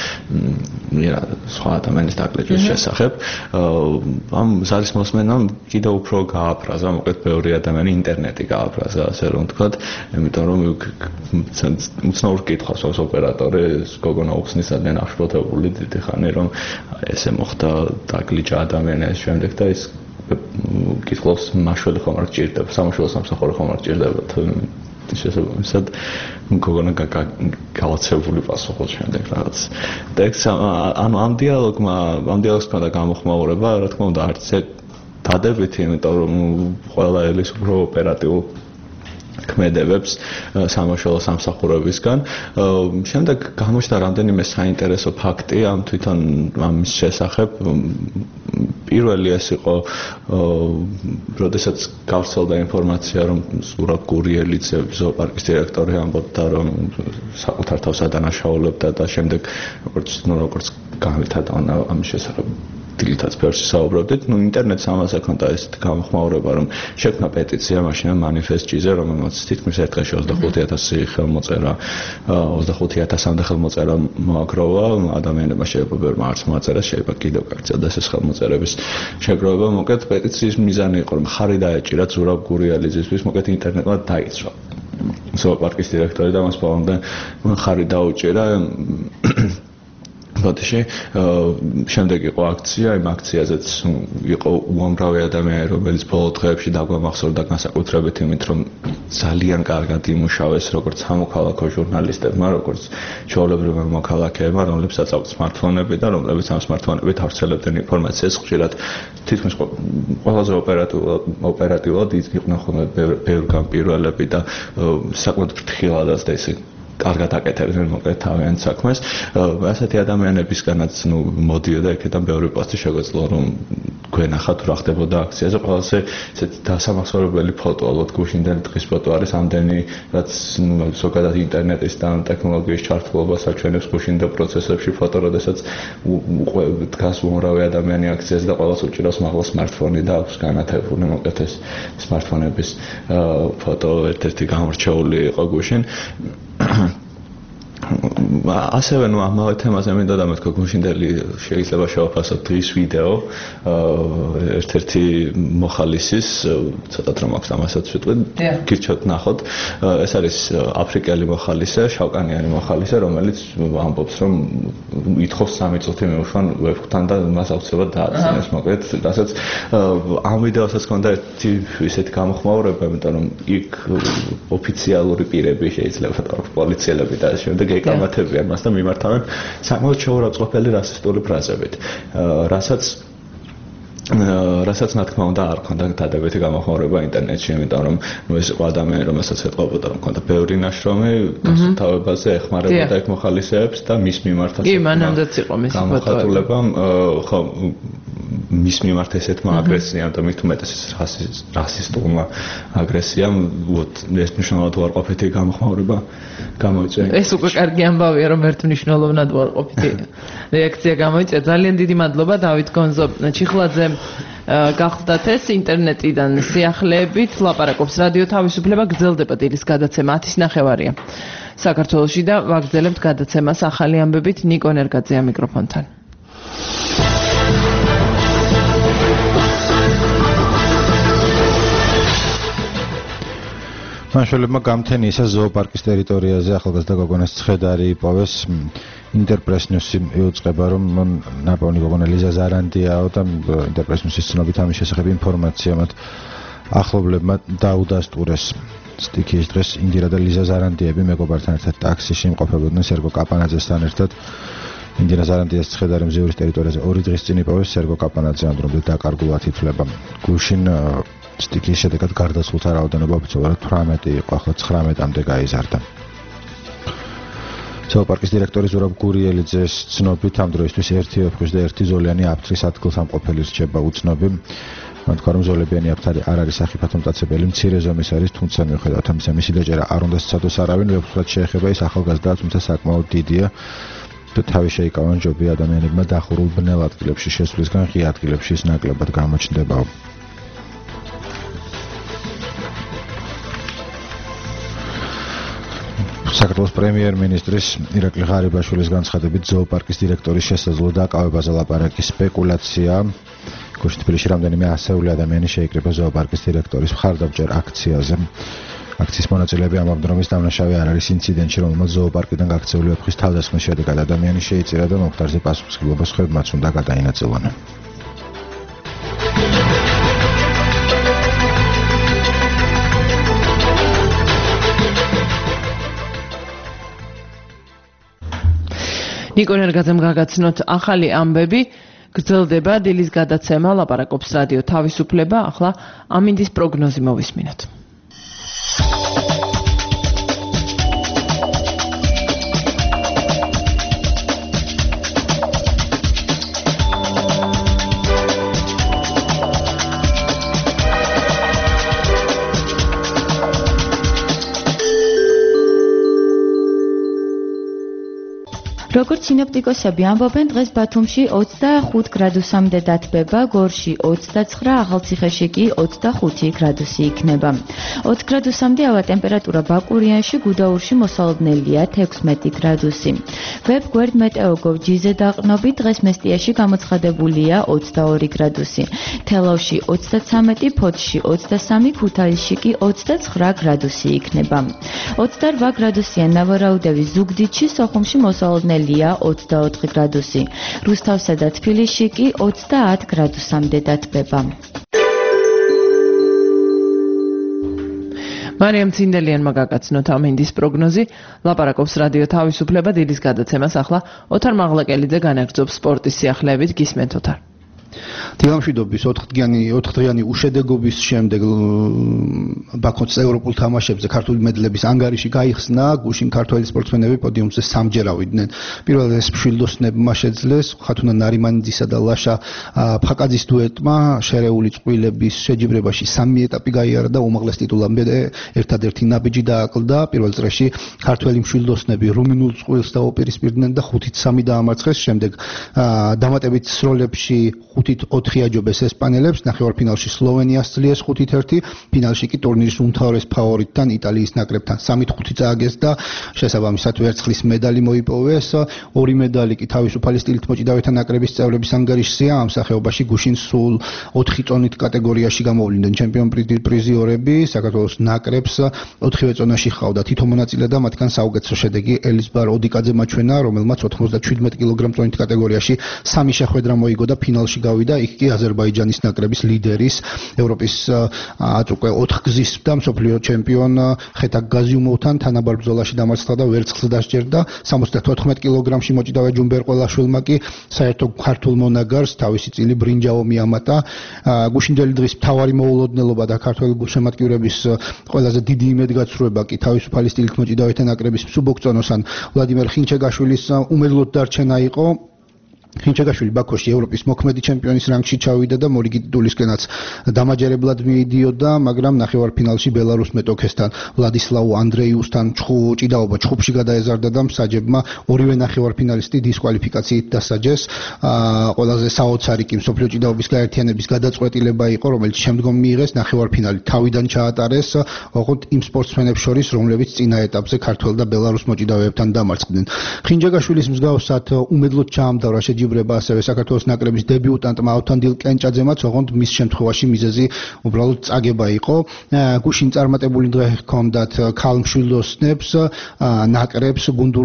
სხვა ადამიანის დაგლეჯვის შესახებ. ამ ზარის მოსმენამ კიდევ უფრო გააფრაზა, მოკლედ ბევრი ადამიანი ინტერნეტი გააფრაზა, ასე რომ ვთქვათ, იმიტომ რომ უცნაურ კითხვას აქვს ოპერატორი, გოგონა უხსნის ძალიან აღშფოთებული დიდი ხანი, რომ ესე მოხდა დაგლიჯა ადამიანი ეს შემდეგ და ის კითხავს მაშველი ხომ არ გჭირდება, სამშობლო სამსახური ხომ არ გჭირდება. შესაბამისად გოგონა გავაცებული პასუხო შემდეგ რაღაც. და ეს ანუ ამ დიალოგმა, ამ დიალოგს ქონდა გამოხმაურება, რა თქმა უნდა, არც დადებითი, იმიტომ რომ ყველა ელის უფრო ოპერატიულ ქმედებებს სამშობლო სამსახურებისგან. შემდეგ გამოჩნდა რამდენიმე საინტერესო ფაქტი ამ თვითონ ამის შესახებ. პირველი ეს იყო, როდესაც გავრცელდა ინფორმაცია, რომ ზურაბ გურიელიძე ზოოპარკის დირექტორი ამბობდა, რომ საკუთარ თავს ადანაშაულებდა და შემდეგ როგორც ნუ როგორც განვითარდა ამის შესახებ დილითაც ფერში საუბრობდით. ნუ ინტერნეტს ამას აკონდა ეს გამოხმაურება, რომ შექმნა პეტიცია მაშინ მანიფესტჭიზე, რომელმაც თითქმის ერთ დღეში ოცდახუთი ათასი ხელმოწერა, ოცდახუთი ათასამდე ხელმოწერა მოაგროვა. ადამიანებმა შეიძლება ბევრმა არც მოაწერა, შეიძლება კიდევ გაგრძელდეს ეს ხელმოწერების შეგროვება. მოკლედ პეტიციის მიზანი იყო, რომ ხარი დაეჭირა ზურაბ გურიელიძისთვის, მოკლედ ინტერნეტმა დაიცვა. ზოოპარკის დირექტორი და მას ბოლომდე ხარი დაუჭირა. ბოდიში შემდეგ იყო აქცია, იმ აქციაზეც იყო უამრავი ადამიანი, რომელიც ბოლო დღეებში დაგვამახსოვრდა განსაკუთრებით იმით, რომ ძალიან კარგად იმუშავეს როგორც სამოქალაქო ჟურნალისტებმა, როგორც ჩვეულებრივმა მოქალაქეებმა, რომლებსაც აქვთ smartphone-ები და რომლებიც ამ smartphone-ებით ავრცელებდნენ ინფორმაციას ხშირად თითქმის ყველაზე ოპერატიულად ოპერატიულად იყვნენ ხოლმე ბევრგან პირველები და საკმაოდ ფრთხილადაც და ისე კარგად აკეთებდნენ მოკლედ თავიანთ საქმეს. ასეთი ადამიანებისგანაც ნუ მოდიოდა იქიდან ბევრი პოსტი შეგვეძლო რომ გვენახა თუ რა ხდებოდა აქციაზე. ყველაზე ესეთი დასამახსოვრებელი ფოტო ალბათ გუშინდელი დღის ფოტო არის ამდენი რაც ზოგადად ინტერნეტის და ტექნოლოგიის ჩართულობას აჩვენებს გუშინდა პროცესებში ფოტო, როდესაც დგას უამრავი ადამიანი აქციაზე და ყველას უჭირავს მაღლა smartphone და აქვს განათებული მოკლედ ეს smartphone-ების ფოტო ერთ-ერთი გამორჩეული იყო გუშინ. ასევე ნუ ამავე თემაზე მინდა დამეთქვა გუშინდელი შეიძლება შევაფასოთ დღის ვიდეო ერთ-ერთი მოხალისის ცოტათ რომ აქვს ამასაც ვიტყვი გირჩევთ ნახოთ ეს არის აფრიკელი მოხალისე შავკანიანი მოხალისე რომელიც ამბობს რომ ითხოვს სამი წუთი მეუშვან ვებქთან და მას აუცილებლად დააწინეს მოკლედ რასაც ამ ვიდეოსაც ჰქონდა ერთი ისეთი გამოხმაურება იმიტომ რომ იქ ოფიციალური პირები შეიძლება პოლიციელები და შემდეგ ეკამათებიან მას და მიმართავენ საკმაოდ შეურაცხყოფელი რასისტული ფრაზებით რასაც რასაც ნათქმა უნდა არ ქონდა დადებითი გამოხმაურება ინტერნეტში იმიტომ რომ ეს იყო ადამიანი რომელსაც ეთყობოდა რომ ქონდა ბევრი ნაშრომი დასუფთავებაზე ეხმარებოდა ეგ მოხალისეებს და მის მიმართაც კი მანამდეც იყო მისი ფოტოები ხო მის მიმართ ესეთმა აგრესიამ და მით უმეტეს რასისტულმა აგრესიამ ეს მნიშვნელოვნად უარყოფითი გამოხმაურება გამოიწვია ეს უკვე კარგი ამბავია რომ ერთ მნიშვნელოვნად უარყოფითი რეაქცია გამოიწვია ძალიან დიდი მადლობა დავით გონზო ჩიხლაძე გახლდათ ეს ინტერნეტიდან სიახლეებით ლაპარაკობს რადიო თავისუფლება გრძელდება დილის გადაცემა ათის ნახევარია საქართველოში და ვაგრძელებთ გადაცემას ახალი ამბებით ნიკო ნერგაძეა მიკროფონთან მაშველებმა გამთენიისა ზოოპარკის ტერიტორიაზე ახალგაზრდა გოგონას ცხედარი იპოვეს ინტერპრეს ნიუსი იუწყება რომ ნაპოვნი გოგონა ლიზა ზარანდიაო და ინტერპრეს ნიუსის ცნობით ამის შესახებ ინფორმაცია მათ ახლობლებმა დაუდასტურეს სტიქიის დღეს ინდირა და ლიზა ზარანდიები მეგობართან ერთად ტაქსიში იმყოფებოდნენ სერგო კაპანაძესთან ერთად ინდირა ზარანდიას ცხედარი მზიურის ტერიტორიაზე ორი დღის წინ იპოვეს სერგო კაპანაძე ამდრომდე დაკარგულად ითვლება გუშინ სტიქიის შედეგად გარდაცვლილთა რაოდენობა ოფიციალურად თვრამეტი იყო, ახლა ცხრამეტამდე გაიზარდა. ზოოპარკის დირექტორი ზურაბ გურიელიძეს ცნობით ამ დროისთვის ერთი ვეფხვის და ერთი ზოლიანი აფთრის ადგილსამყოფელი რჩება უცნობი. მან თქვა რომ ზოლებიანი აფთარი არ არის სახიფათო მტაცებელი, მცირე ზომის არის, თუმცა მიუხედავად ამისა მისი დაჭერა არ უნდა სცადოს არავინ, ვეფხვრად შეეხება ის ახალგაზრდაა, თუმცა საკმაოდ დიდია. თავი შეიკავან ჯობია ადამიანებმა დახურულ ბნელ ადგილებში შესვლისგან ღია ადგილებში ის ნაკლებად გამოჩნდებაო. საქართველოს პრემიერ-მინისტრის ირაკლი ღარიბაშვილის განცხადებით ზოოპარკის დირექტორის შესაძლო დაკავებაზე ლაპარაკი სპეკულაცია. გუშინ თბილისში რამდენიმე ასეული ადამიანი შეიკრიბა ზოოპარკის დირექტორის მხარდამჭერ აქციაზე. აქციის მონაწილეები ამბობენ რომ ეს დამნაშავე არ არის ინციდენტში, რომელმაც ზოოპარკიდან გაქცეული ვეფხვის თავდასხმის შედეგად ადამიანი შეიწირა და მომხდარზე პასუხისმგებლობას ხმებმაც უნდა გადაინაწილონ. ნიკო ნერგაძემ გაგაცნოთ ახალი ამბები გრძელდება დილის გადაცემა ლაპარაკობს რადიო თავისუფლება ახლა ამინდის პროგნოზი მოვისმინოთ როგორც სინოპტიკოსები ამბობენ, დღეს ბათუმში ოცდახუთ გრადუსამდე დათბება, გორში ოცდაცხრა, ახალციხეში კი ოცდახუთი გრადუსი იქნება. ოც გრადუსამდე ავა ტემპერატურა ბაკურიანში, გუდაურში მოსალოდნელია თექვსმეტი გრადუსი. ვებ გვერდ მეტეოგოვ ჯიზე დაყრდნობით დღეს მესტიაში გამოცხადებულია ოცდაორი გრადუსი. თელავში ოცდაცამეტი, ფოთში ოცდასამი, ქუთაისში კი ოცდაცხრა გრადუსი იქნება. ოცდარვა გრადუსიან ნავარაუდევის ზუგდიდში, სოხუმში მოსალოდნელია ოცდაოთხი გრადუსი. რუსთავსა და თბილისში კი ოცდაათ გრადუსამდე დათბება. მარიამ ცინდელიანმა გაგაცნოთ ამინდის პროგნოზი, ლაპარაკობს რადიო თავისუფლება დილის გადაცემას ახლა ოთარ მაღლაკელიძე განაგრძობს სპორტის სიახლეებით გისმენთ ოთარ. დილამშვიდობის ოთხდღიანი ოთხდღიანი უშედეგობის შემდეგ ბაქოს ევროპულ თამაშებზე ქართული მედლების ანგარიში გაიხსნა, გუშინ ქართველი სპორტსმენები პოდიუმზე სამჯერ ავიდნენ. პირველ ეს მშვილდოსნებმა შეძლეს ხათუნა ნარიმანიძისა და ლაშა ფაკაძის დუეტმა შერეული წყვილების შეჯიბრებაში სამი ეტაპი გაიარა და უმაღლეს ტიტულამდე ერთადერთი ნაბიჯი დააკლდა. პირველ წრეში ქართველი მშვილდოსნები რუმინულ წყვილს დაუპირისპირდნენ და ხუთით სამი დაამარცხეს. შემდეგ დამატებით სროლებში ხუთით ოთხი აჯობეს ესპანელებს, ნახევარფინალში სლოვენიას ძლიეს ხუთით ერთი, ფინალში კი ტურნირის უმთავრეს ფავორიტთან იტალიის ნაკრებთან სამით ხუთი წააგეს და შესაბამისად ვერცხლის медаლი მოიპოვეს. ორი медаლი კი თავისუფალი სტილით მოჭიდავეთა ნაკრების წევრების ანგარიშზეა. ამ სახეობაში გუშინ სულ ოთხი წონით კატეგორიაში გამოვლიდნენ ჩემპიონ პრიზიორები. საქართველოს ნაკრებს ოთხივე წონაში ჰყავდა თითო მონაწილე და მათგან საუკეთესო შედეგი ელიზბარ ოდიკაძემ აჩვენა, რომელმაც ოთხმოცდაჩვიდმეტ კილოგრამ წონით კატეგორიაში სამი შეხვედრა მოიგო და ფინალში გავიდა. იქ კი აზერბაიჯანის ნაკრების ლიდერის ევროპის აწუკვე ოთხგზის და მსოფლიო ჩემპიონ ხეთაკ გაზიუმოვთან თანაბარ ბრძოლაში დამარცხდა და ვერცხლს დასჯერდა. სამოცდათოთხმეტ კილოგრამში მოჭიდავე ჯუმბერ ყველაშვილმა კი საერთო ქართულ მონაგარს თავისი წილი ბრინჯაო მიამატა. გუშინდელი დღის მთავარი მოულოდნელობა და ქართველი გულშემატკივრების ყველაზე დიდი იმედგაცრუება კი თავისუფალი სტილით მოჭიდავეთა ნაკრების მსუბუქწონოსან ვლადიმერ ხინჩეგაშვილის უმედლოდ დარჩენა იყო. ხინჩეგაშვილი ბაქოში ევროპის მოქმედი ჩემპიონის რანგში ჩავიდა და მორიგი ტიტულისკენაც დამაჯერებლად მიიდიოდა, მაგრამ ნახევარფინალში ბელარუს მეტოქესთან ვლადისლავ ანდრეიუსთან ჭიდაობა ჩხუბში გადაეზარდა და მსაჯებმა ორივე ნახევარფინალისტი დისკვალიფიკაციით დასაჯეს. ყველაზე საოცარი კი მსოფლიო ჭიდაობის გაერთიანების გადაწყვეტილება იყო, რომელიც შემდგომ მიიღეს ნახევარფინალი თავიდან ჩაატარეს ოღონდ იმ სპორტსმენებს შორის, რომლებიც წინა ეტაპზე ქართველ და ბელარუს მოჭიდავეებთან დამარცხდნენ. ხინჯეგაშვილის მსგავსად უმედლოდ ჩაამთავრა ჯიბრება ასევე საქართველოს ნაკრების დებიუტანტმა ავთანდილ კენჭაძემაც, ოღონდ მის შემთხვევაში მიზეზი უბრალოდ წაგება იყო. გუშინ წარმატებული დღე ჰქონდათ ქალმშვილდოსნებს, ნაკრებს გუნდურ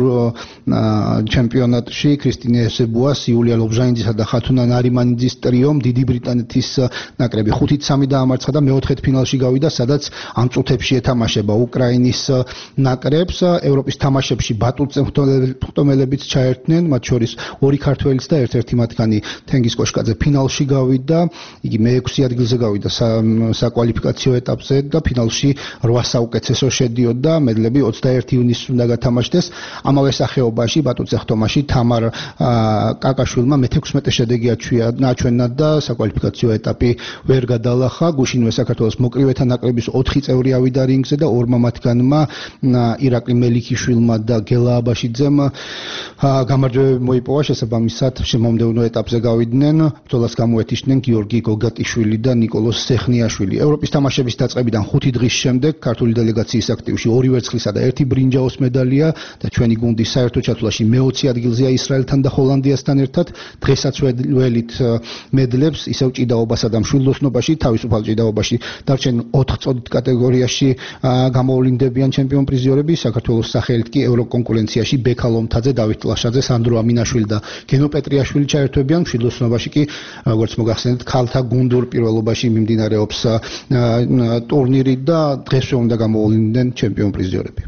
ჩემპიონატში ქრისტინე ესებუას, იულია ლობჟანიძისა და ხათუნა ნარიმანიძის ტრიომ დიდი ბრიტანეთის ნაკრები ხუთით სამი დაამარცხა და მეოთხედ ფინალში გავიდა, სადაც ამ წუთებში ეთამაშება უკრაინის ნაკრებს. ევროპის თამაშებში ბატუტზე მხტომელებიც ჩაერთნენ, მათ შორის ორი ქართველი და ერთ-ერთი მათგანი თენგიზ კოშკაძე ფინალში გავიდა. იგი მეექვსე ადგილზე გავიდა საკვალიფიკაციო ეტაპზე და ფინალში რვა საუკეთესო შედიოდა. მედლები ოცდაერთი ივნისს უნდა გათამაშდეს. ამავე სახეობაში ბატუცე ხტომაში თამარ კაკაშვილმა მეთექვსმეტე შედეგი აჩვენა და საკვალიფიკაციო ეტაპი ვერ გადალახა. გუშინვე საქართველოს მოკრივეთა ნაკრების ოთხი წევრი ავიდა რინგზე და ორმა მათგანმა ირაკლი მელიქიშვილმა და გელა აბაშიძემ გამარჯვებები მოიპოვა. შესაბამისად შემომდევნო ეტაპზე გავიდნენ. ბრძოლას გამოეთიშნენ გიორგი გოგატიშვილი და ნიკოლოზ სეხნიაშვილი. ევროპის თამაშების დაწყებიდან ხუთი დღის შემდეგ ქართული დელეგაციის აქტივში ორი ვერცხლისა და ერთი ბრინჯაოს медаლია და ჩვენი გუნდი საერთო ჩათვლაში მეოცე ადგილზეა ისრაელთან და ჰოლანდიასთან ერთად. დღესაც ველით медლებს ისევ ჭიდაობასა და მშვილდოსნობაში, თავისუფალ ჭიდაობაში დარჩენ ოთხ წოდით კატეგორიაში გამოვლინდებიან ჩემპიონ პრიზიორები. საქართველოს სახელით კი ევროკონკურენციაში ბექა ლომთაძე, დავით ლაშაძე, სანდრო ამინაშვილი და გენო პეტრიაშვილი ჩაერთვებიან. მშვილდოსნობაში კი როგორც მოგახსენეთ ქალთა გუნდურ პირველობაში მიმდინარეობს ტურნირი და დღესვე უნდა გამოვლიდნენ ჩემპიონ პრიზიორები.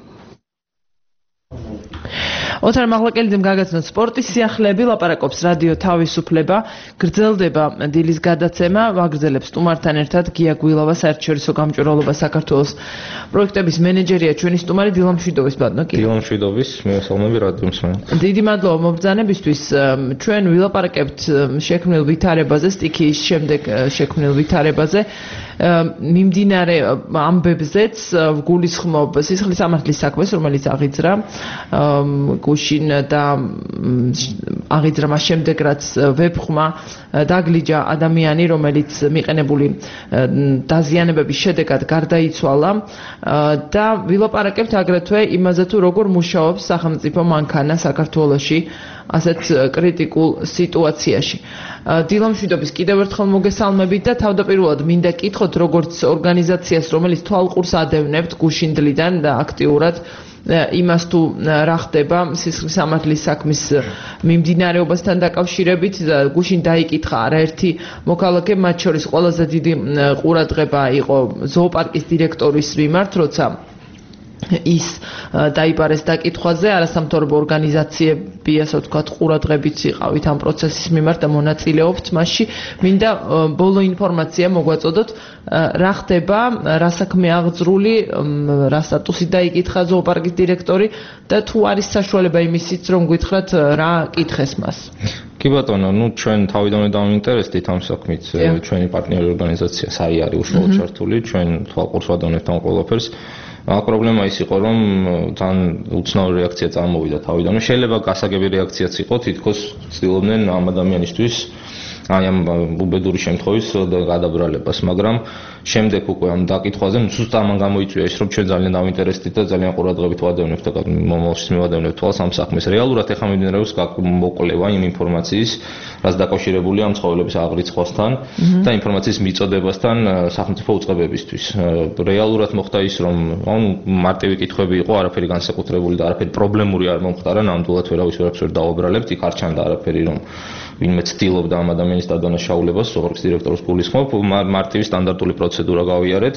ოთარ მაღლაკელიძემ გაგაცნოთ სპორტის სიახლეები, ლაპარაკობს რადიო თავისუფლება. გრძელდება დილის გადაცემა, ვაგრძელებს სტუმართან ერთად გია გვილავა, საერთაშორისო გამჭვირვალობა საქართველოს პროექტების მენეჯერია, ჩვენი სტუმარი დილამშვიდობის ბატონო კი. დილამშვიდობის, მოგესალმები რადიო მსმენელს. დიდი მადლობა მობრძანებისთვის. ჩვენ ვილაპარაკებთ შექმნილ ვითარებაზე, სტიქიის შემდეგ შექმნილ ვითარებაზე. მიმდინარე ამბებზეც გულისხმობ სისხლის სამართლის საქმეს, რომელიც აღიძრა გუშინ და აღიძრა მას შემდეგ, რაც ვებხმა დაგლიჯა ადამიანი, რომელიც მიყენებული დაზიანებების შედეგად გარდაიცვალა და ვილაპარაკებთ აგრეთვე იმაზე, თუ როგორ მუშაობს სახელმწიფო მანქანა საქართველოში ასეთ კრიტიკულ სიტუაციაში. დილამშვიდობის კიდევ ერთხელ მოგესალმებით და თავდაპირველად მინდა კითხოთ, როგორც ორგანიზაციას, რომელიც თვალყურს ადევნებთ გუშინდლიდან და აქტიურად იმას თუ რა ხდება სისხლის სამართლის საქმის მიმდინარეობასთან დაკავშირებით. გუშინ დაიკითხა არაერთი მოქალაქე, მათ შორის ყველაზე დიდი ყურადღება იყო ზოოპარკის დირექტორის მიმართ, როცა ის დაიბარეს დაკითხვაზე, არასამთავრობო ორგანიზაციები, ასე ვთქვათ, ყურადღებით იყავით ამ პროცესის მიმართ და მონაწილეობთ მასში. მინდა ბოლო ინფორმაცია მოგვაწოდოთ, რა ხდება, რა საქმე აღძრული, რა სტატუსი დაიკითხა ზოოპარკის დირექტორი და თუ არის საშუალება იმისიც, რომ გითხრათ რა კითხეს მას. კი ბატონო, ну ჩვენ თავიდანვე დავინტერესდით ამ საქმით, ჩვენი პარტნიორი ორგანიზაცია საი არის უშუალოდ ჩართული, ჩვენ თვალყურს ვადავნებთ ამ ყველაფერს. პრობლემა ის იყო, რომ თან უცნაური რეაქცია წარმოვიდა თავიდანვე. შეიძლება გასაგები რეაქციაც იყო, თითქოს ცდილობდნენ ამ ადამიანისთვის აი ამ უბედური შემთხვევის გადაბრალებას, მაგრამ შემდეგ უკვე ამ დაკითხვაზე სუსტ ამან გამოიწვია ის, რომ ჩვენ ძალიან დავინტერესდით და ძალიან ყურადღებით ვადევნებთ და მომავალშიც მივადევნებთ თვალს ამ საქმეს. რეალურად ეხლა მიმდინარეობს მოკვლევა იმ ინფორმაციის, რაც დაკავშირებულია ამ ცხოველების აღრიცხვასთან და ინფორმაციის მიწოდებასთან სახელმწიფო უწყებებისთვის. რეალურად მოხდა ის, რომ ანუ მარტივი კითხვები იყო, არაფერი განსაკუთრებული და არაფერი პრობლემური არ მომხდარა, ნამდვილად ვერავის ვერაფერს ვერ დაუბრალებთ, იქ არ ჩანდა არაფერი, რომ ვინმე ცდილობდა ამ ადამიანის დადანაშაულებას, ზოოპარკის დირექტორის გულისხმობ, მარტივი სტანდარტული პროცედურა გავიარეთ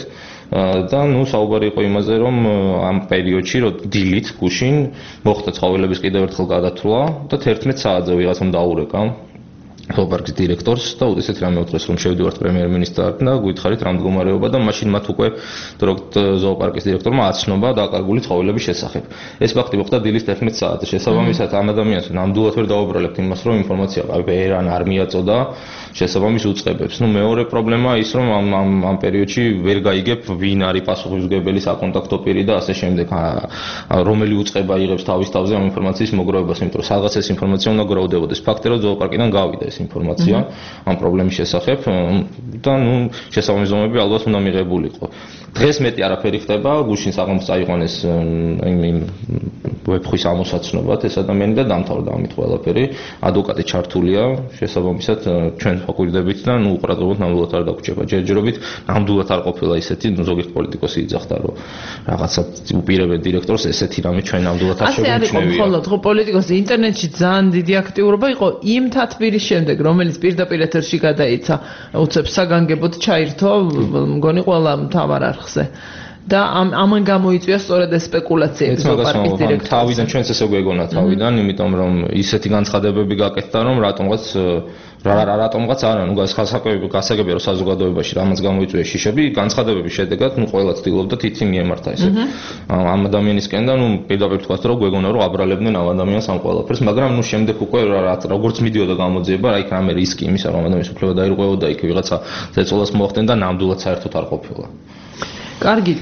და ნუ საუბარი იყო იმაზე, რომ ამ პერიოდში, რომ დილით გუშინ მოხდა ცხოველების კიდევ ერთხელ გადათვლა და თერთმეტ საათზე ვიღაცამ დაურეკა ზოოპარკის დირექტორს და უდესეთ რამე უთხრეს, რომ შევდივართ პრემიერ-მინისტრთან და გითხარით რა მდგომარეობა და მაშინ მათ უკვე ზოოპარკის დირექტორმა აცნობა დაკარგული ცხოველების შესახებ. ეს ფაქტი მოხდა დილის თერთმეტ საათზე. შესაბამისად ამ ადამიანს ნამდვილად ვერ დაუბრალებთ იმას, რომ ინფორმაცია ვერან არ მიაწოდა შესაბამის უწყებებს. ნუ მეორე პრობლემა ის, რომ ამ ამ ამ პერიოდში ვერ გაიგებ ვინ არის პასუხისმგებელი საკონტაქტო პირი და ასე შემდეგ, რომელი უწყება იღებს თავის თავზე ამ ინფორმაციის მოგროვებას, იმიტომ რომ სადღაც ეს ინფორმაცია უნდა გროვდებოდეს. ფაქტია, რომ ზოოპარკიდან გავიდა ეს ინფორმაცია ამ პრობლემის შესახებ და ნუ შესაბამისი ზომები ალბათ უნდა მიღებულიყო. დღეს მეტი არაფერი ხდება, გუშინ საღამოს წაიყვანეს იმ ვებხვის ამოსაცნობად ეს ადამიანი და დამთავრდა ამით ყველაფერი. ადვოკატი ჩართულია, შესაბამისად ჩვენ ვაკვირდებით და ნუ უყურადღებოდ ნამდვილად არ დაგვრჩება. ჯერჯერობით ნამდვილად არ ყოფილა ისეთი, ნუ ზოგიერთ პოლიტიკოსი იძახდა, რომ რაღაცა უპირებენ დირექტორს ესეთი რამე ჩვენ ნამდვილად არ შეგვიძლია. ასე არის მხოლოდ ხო პოლიტიკოსი ინტერნეტში ძალიან დიდი აქტიურობა იყო იმ თათბირის შემდეგ, რომელიც პირდაპირ ეთერში გადაიცა, უცებ საგანგებოდ ჩაირთო, მგონი ყველა მთავარ არხზე. და ამ ამან გამოიწვია სწორედ ეს სპეკულაციები ზოოპარკის დირექტორის. თავიდან ჩვენც ესე გვეგონა თავიდან, იმიტომ რომ ისეთი განცხადებები გაკეთდა, რომ რატომღაც რა რა რატომღაც არა, ნუ გასაგებია, გასაგებია რომ საზოგადოებაში რამაც გამოიწვია შიშები, განცხადებების შედეგად, ნუ ყველა ცდილობდა თითი მიემართა ესე. ამ ადამიანისკენ და ნუ პირდაპირ თქვა რომ გვეგონა რომ აბრალებდნენ ამ ადამიანს ამ ყველაფერს, მაგრამ ნუ შემდეგ უკვე როგორც მიდიოდა გამოძიება, რა იქ რამე რისკი იმისა, რომ ადამიანის უფლება დაირღვეოდა, იქ ვიღაცა ზეწოლას მოახდენ და ნამდვილად საერთოდ არ ყოფილა. კარგი,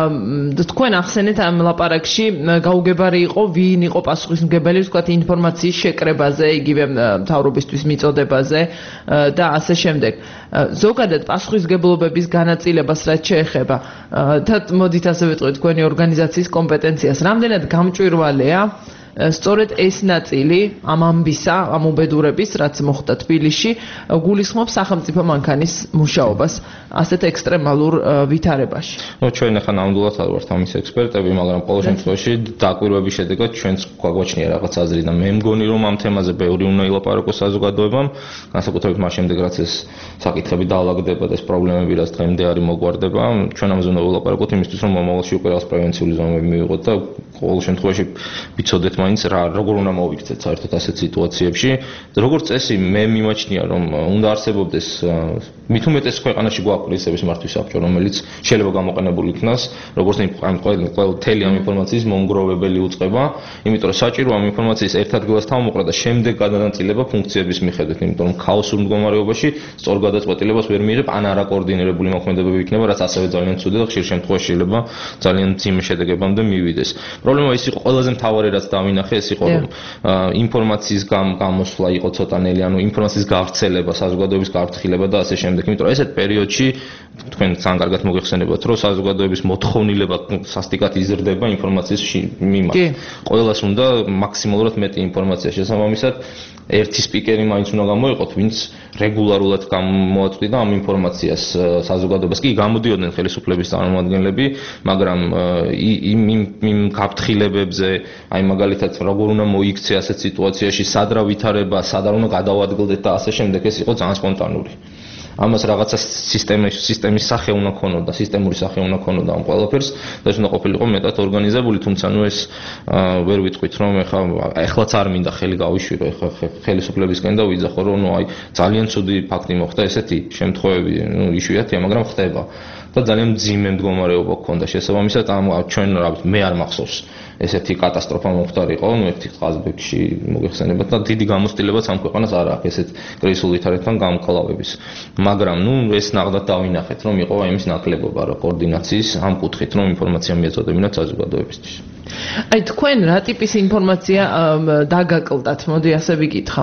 თქვენ ახსენეთ ამ ლაპარაკში გაუგებარი იყო ვინ იყო პასუხისმგებელი, ვთქვათ, ინფორმაციის შეკრებაზე, იგივე მთავრობისთვის მიწოდებაზე და ასე შემდეგ. ზოგადად პასუხისმგებლობების განაწილებას რაც შეეხება, და მოდით ასე ვიტყვით თქვენი ორგანიზაციის კომპეტენციას, რამდენად გამჭვირვალეა სწორედ ეს ნაწილი ამ ამბისა, ამ უბედურების, რაც მოხდა თბილისში, გულისხმობს სახელმწიფო მანქანის მუშაობას ასეთ ექსტრემალურ ვითარებაში. ნუ ჩვენ ახლა ნამდვილად არ ვართ ამის ექსპერტები, მაგრამ ყოველ შემთხვევაში დაკვირვების შედეგად ჩვენც გვაგვაჩნია რაღაც აზრი და მე მგონი რომ ამ თემაზე ბევრი უნდა ილაპარაკოს საზოგადოებამ, განსაკუთრებით მას შემდეგ რაც ეს საკითხები დაალაგდება და ეს პრობლემები რაც დღემდე არის მოგვარდება, ჩვენ ამაზე უნდა ვილაპარაკოთ იმისთვის რომ მომავალში უკვე რაღაც პრევენციული ზომები მივიღოთ და ყოველ შემთხვევაში ვიცოდეთ მაინც რა როგორ უნდა მოვიქცეთ საერთოდ ასეთ სიტუაციებში. როგორც წესი მე მიმაჩნია რომ უნდა არსებობდეს მით უმეტეს ქვეყანაში გვაქვს ისების მართვის საბჭო, რომელიც შეიძლება გამოყენებული იქნას როგორც ამ ყველა თელი ამ ინფორმაციის მომგროვებელი უწყება, იმიტომ რომ საჭირო ამ ინფორმაციის ერთ ადგილას თავმოყრა და შემდეგ გადანაწილება ფუნქციების მიხედვით, იმიტომ რომ ქაოსურ მდგომარეობაში სწორ გადაწყვეტილებას ვერ მიიღებ, ან არაკოორდინირებული მოქმედებები იქნება, რაც ასევე ძალიან ცუდი და ხშირ შემთხვევაში შეიძლება ძალიან მძიმე შედეგებამდე მივიდეს. პრობლემა ის იყო ყველაზე მთავარი რაც დავინახე, ეს იყო რომ ინფორმაციის გამოსვლა იყო ცოტა ნელი, ანუ ინფორმაციის გავრცელება, საზოგადოების გაფრთხილება და ასე შემდეგ. იმიტომ რომ ესეთ პერიოდში თქვენ ძალიან კარგად მოგეხსენებათ, რომ საზოგადოების მოთხოვნილება სასტიკად იზრდება ინფორმაციის მიმართ. ყველას უნდა მაქსიმალურად მეტი ინფორმაცია შესაბამისად ერთი სპიკერი მაინც უნდა გამოიყოთ, ვინც რეგულარულად გამოაწვდიდა ამ ინფორმაციას საზოგადოებას. კი გამოდიოდნენ ხელისუფლების წარმომადგენლები, მაგრამ იმ იმ გაფრთხილებებზე, აი მაგალითად როგორ უნდა მოიქცე ასეთ სიტუაციაში, სად რა ვითარება, სად არ უნდა გადავადგილდეთ და ასე შემდეგ, ეს იყო ძალიან სპონტანური. ამას რაღაცა სისტემის სისტემის სახე უნდა ქონოდა, სისტემური სახე უნდა ქონოდა ამ ყველაფერს და ეს უნდა ყოფილიყო მეტად ორგანიზებული, თუმცა ნუ ეს ვერ ვიტყვით რომ ეხლა ეხლაც არ მინდა ხელი გავიშვირო ეხლა ხელისუფლებისკენ და ვიძახო რომ ნუ აი ძალიან ცუდი ფაქტი მოხდა ესეთი შემთხვევები, ნუ იშვიათია, მაგრამ ხდება. და ძალიან მძიმე მდგომარეობა გქონდა შესაბამისად ამ ჩვენ რა ვიცი მე არ მახსოვს ესეთი კატასტროფა მომხდარიყო ნუ ერთი ყაზბეგში მოგეხსენებათ და დიდი გამოცდილებაც ამ ქვეყანას არ აქვს ესეთ კრიზისულ ვითარებთან გამკლავების მაგრამ ნუ ეს ნახდათ დავინახეთ რომ იყო იმის ნაკლებობა რა კოორდინაციის ამ კუთხით რომ ინფორმაცია მიეწოდებინათ საზოგადოებისთვის აი თქვენ რა ტიპის ინფორმაცია დაგაკლდათ მოდი ასე ვიკითხავ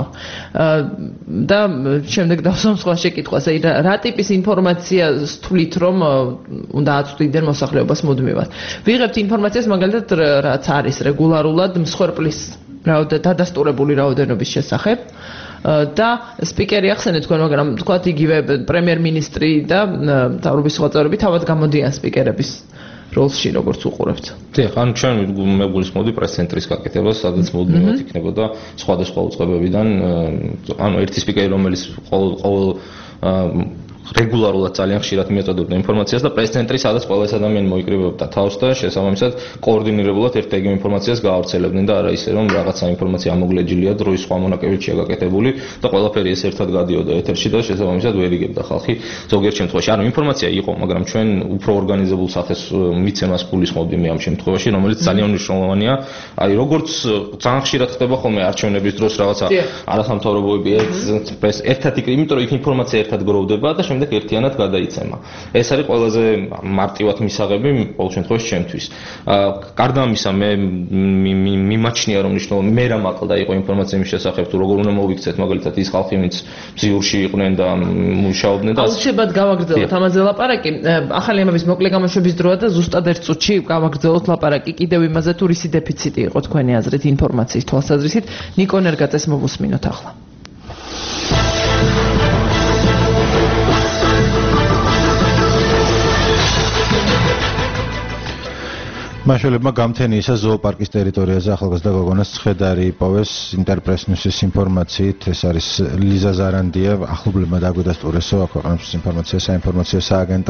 და შემდეგ დავსვამ სხვა შეკითხვას აი რა ტიპის ინფორმაციას თვლით რომ უნდა აწვდიდნენ მოსახლეობას მუდმივად ვიღებთ ინფორმაციას მაგალითად რაც არის რეგულარულად მსხვერპლის დადასტურებული რაოდენობის შესახებ და სპიკერი ახსენეთ თქვენ მაგრამ თქვათ იგივე პრემიერ-მინისტრი და მთავრობის სხვა წევრები თავად გამოდიან სპიკერების როლში როგორც უყურებთ. დიახ, ან ჩვენ მე გულისხმობდი პრეს-ცენტრის გაკეთებას, სადაც მუდმივად იქნებოდა სხვადასხვა უწყებებიდან, ანუ ერთი სპიკერი, რომელიც ყოველ რეგულარულად ძალიან ხშირად მიეწოდებდა ინფორმაციას და პრეს-ცენტრი, სადაც ყველა ეს ადამიანი მოიკრიბებდა თავს და შესაბამისად კოორდინირებულად ერთ-ერთი ინფორმაციას გაავრცელებდნენ და არა ისე რომ რაღაცა ინფორმაცია ამოგლეჯილია დროის სხვა მონაკებებშია გაკეთებული და ყველაფერი ეს ერთად გადიოდა ეთერში და შესაბამისად ვერ იგებდა ხალხი ზოგიერთ შემთხვევაში. ანუ ინფორმაცია იყო, მაგრამ ჩვენ უფრო ორგანიზებულ სახეს მიცემას გულისხმობდი მე ამ შემთხვევაში, რომელიც ძალიან მნიშვნელოვანია. აი როგორც ძალიან ხშირად ხდება ხოლმე არჩევნების დროს რაღაცა არასამთავრობოები ერთად იქ, იმიტომ რომ იქ ინფორმაცია ერთად გროვდება და შემდეგ ერთიანად გადაიცემა. ეს არის ყველაზე მარტივად მისაღები ყოველ შემთხვევაში ჩემთვის. გარდა ამისა მე მიმაჩნია რომ მნიშვნელოვანი მე რა მაყდა იყო ინფორმაცია მის შესახებ თუ როგორ უნდა მოვიქცეთ მაგალითად ის ხალხი ვინც ბზიურში იყვნენ და მუშაობდნენ და აუცილებლად გავაგრძელოთ ამაზე ლაპარაკი. ახალი ამების მოკლე გამოშვების დროა და ზუსტად ერთ წუთში გავაგრძელოთ ლაპარაკი კიდევ იმაზე თუ რისი დეფიციტი იყო თქვენი აზრით ინფორმაციის თვალსაზრისით. ნიკო ნერგაძეს მოვუსმინოთ ახლა. მაშველებმა გამთენიისა ზოოპარკის ტერიტორიაზე ახალგაზრდა გოგონას ცხედარი იპოვეს ინტერპრეს-ნიუსის ინფორმაციით. ეს არის ლიზა ზარანდია, ახლობლებმა დაგვიდასტურესო აქვეყნებს ინფორმაციას საინფორმაციო სააგენტო.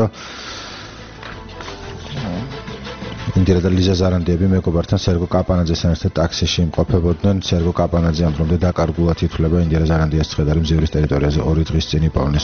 ინდირა და ლიზა ზარანდიები მეგობართან სერგო კაპანაძესთან ერთად ტაქსიში იმყოფებოდნენ. სერგო კაპანაძე ამ დრომდე დაკარგულად ითვლება ინდირა ზარანდიას ცხედარი მზივრის ტერიტორიაზე ორი დღის წინ იპოვნეს.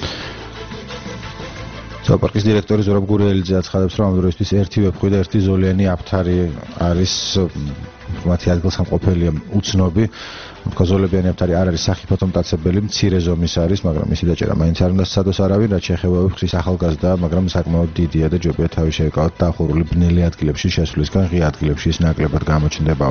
ზოოპარკის დირექტორი ზურაბ გურიელიძე აცხადებს, რომ ამ დროისთვის ერთი ვეფხვი და ერთი ზოლიანი აფთარი არის მათი ადგილსამყოფელია უცნობი. ზოლებიანი აფთარი არ არის სახიფათო მტაცებელი, მცირე ზომის არის, მაგრამ მისი დაჭერა მაინც არ უნდა სცადოს არავინ, რაც შეეხება ვეფხვის ახალგაზრდა, მაგრამ საკმაოდ დიდია და ჯობია თავი შეეკავათ დაახურული ბნელი ადგილებში შესვლისგან, ღია ადგილებში ის ნაკლებად გამოჩნდება.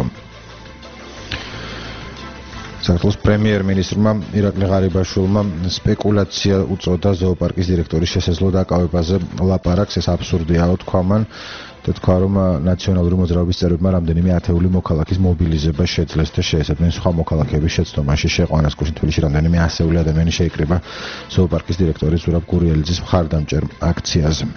საქართველოს პრემიერ-მინისტრმა ირაკლი ღარიბაშვილმა სპეკულაცია უწოდა ზოოპარკის დირექტორის შესაძლო დაკავებაზე ლაპარაკს. ეს აბსურდია თქვა მან და თქვა რომ ნაციონალური მოძრაობის წევრებმა რამდენიმე ათეული მოქალაქის მობილიზება შეძლეს და შეესაბამენ სხვა მოქალაქეების შეცდომაში შეყვანას. გუშინთვალში რამდენიმე ასეული ადამიანი შეიკრიბა ზოოპარკის დირექტორის ზურაბ გურიელიძის მხარდამჭერ აქციაზე.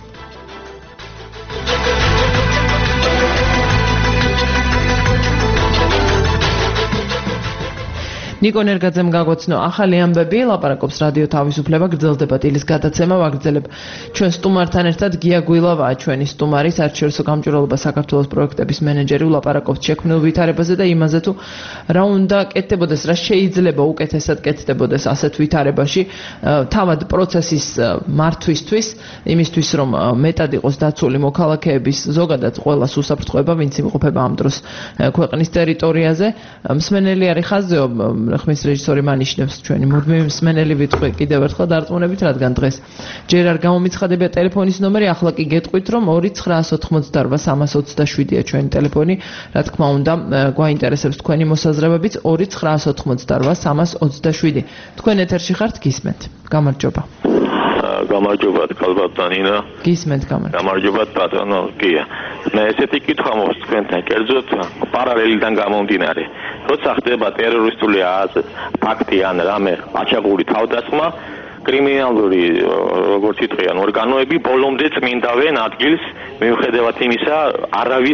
ნიკო ნერგაძემ გაგოცნო ახალი ამბები, ლაპარაკობს რადიო თავისუფლება, გრძელდება დილის გადაცემა, ვაგრძელებ ჩვენ სტუმართან ერთად გია გვილავაა ჩვენი სტუმარი, საერთაშორისო გამჭვირვალობა საქართველოს პროექტების მენეჯერი, ვლაპარაკობთ შექმნილ ვითარებაზე და იმაზე თუ რა უნდა კეთდებოდეს, რა შეიძლება უკეთესად კეთდებოდეს ასეთ ვითარებაში, თავად პროცესის მართვისთვის, იმისთვის რომ მეტად იყოს დაცული მოქალაქეების ზოგადად ყველას უსაფრთხოება, ვინც იმყოფება ამ დროს ქვეყნის ტერიტორიაზე. მსმენელი არის ხაზეო ხმის რეჟისორი მანიშნებს ჩვენი მუდმივი მსმენელი ვიტყვი კიდევ ერთხელ დარწმუნებით, რადგან დღეს ჯერ არ გამომიცხადებია ტელეფონის ნომერი, ახლა კი გეტყვით რომ ორი ცხრაას ოთხმოცდაარბა სამას ოცდაშვიდია ჩვენი ტელეფონი, რა თქმა უნდა გვაინტერესებს თქვენი მოსაზრებებიც ორი ცხრაას ოთხმოცდაარბა სამას ოცდაშვიდი. თქვენ ეთერში ხართ, გისმენთ. გამარჯობა. გამარჯობა კალბატანინა. გისმენთ გამარჯობა. გამარჯობა ბატონო გია. მე ესეთი კითხვა მოხს თქვენთან, კერძოდ პარალელიდან გამომდინარე. როცა ხდება ტერორისტული ფაქტი ან რამე აჩაღური თავდასხმა, კრიმინალური როგორც იტყვიან ორგანოები ბოლომდე წმინდავენ ადგილს, მიუხედავად იმისა, არავის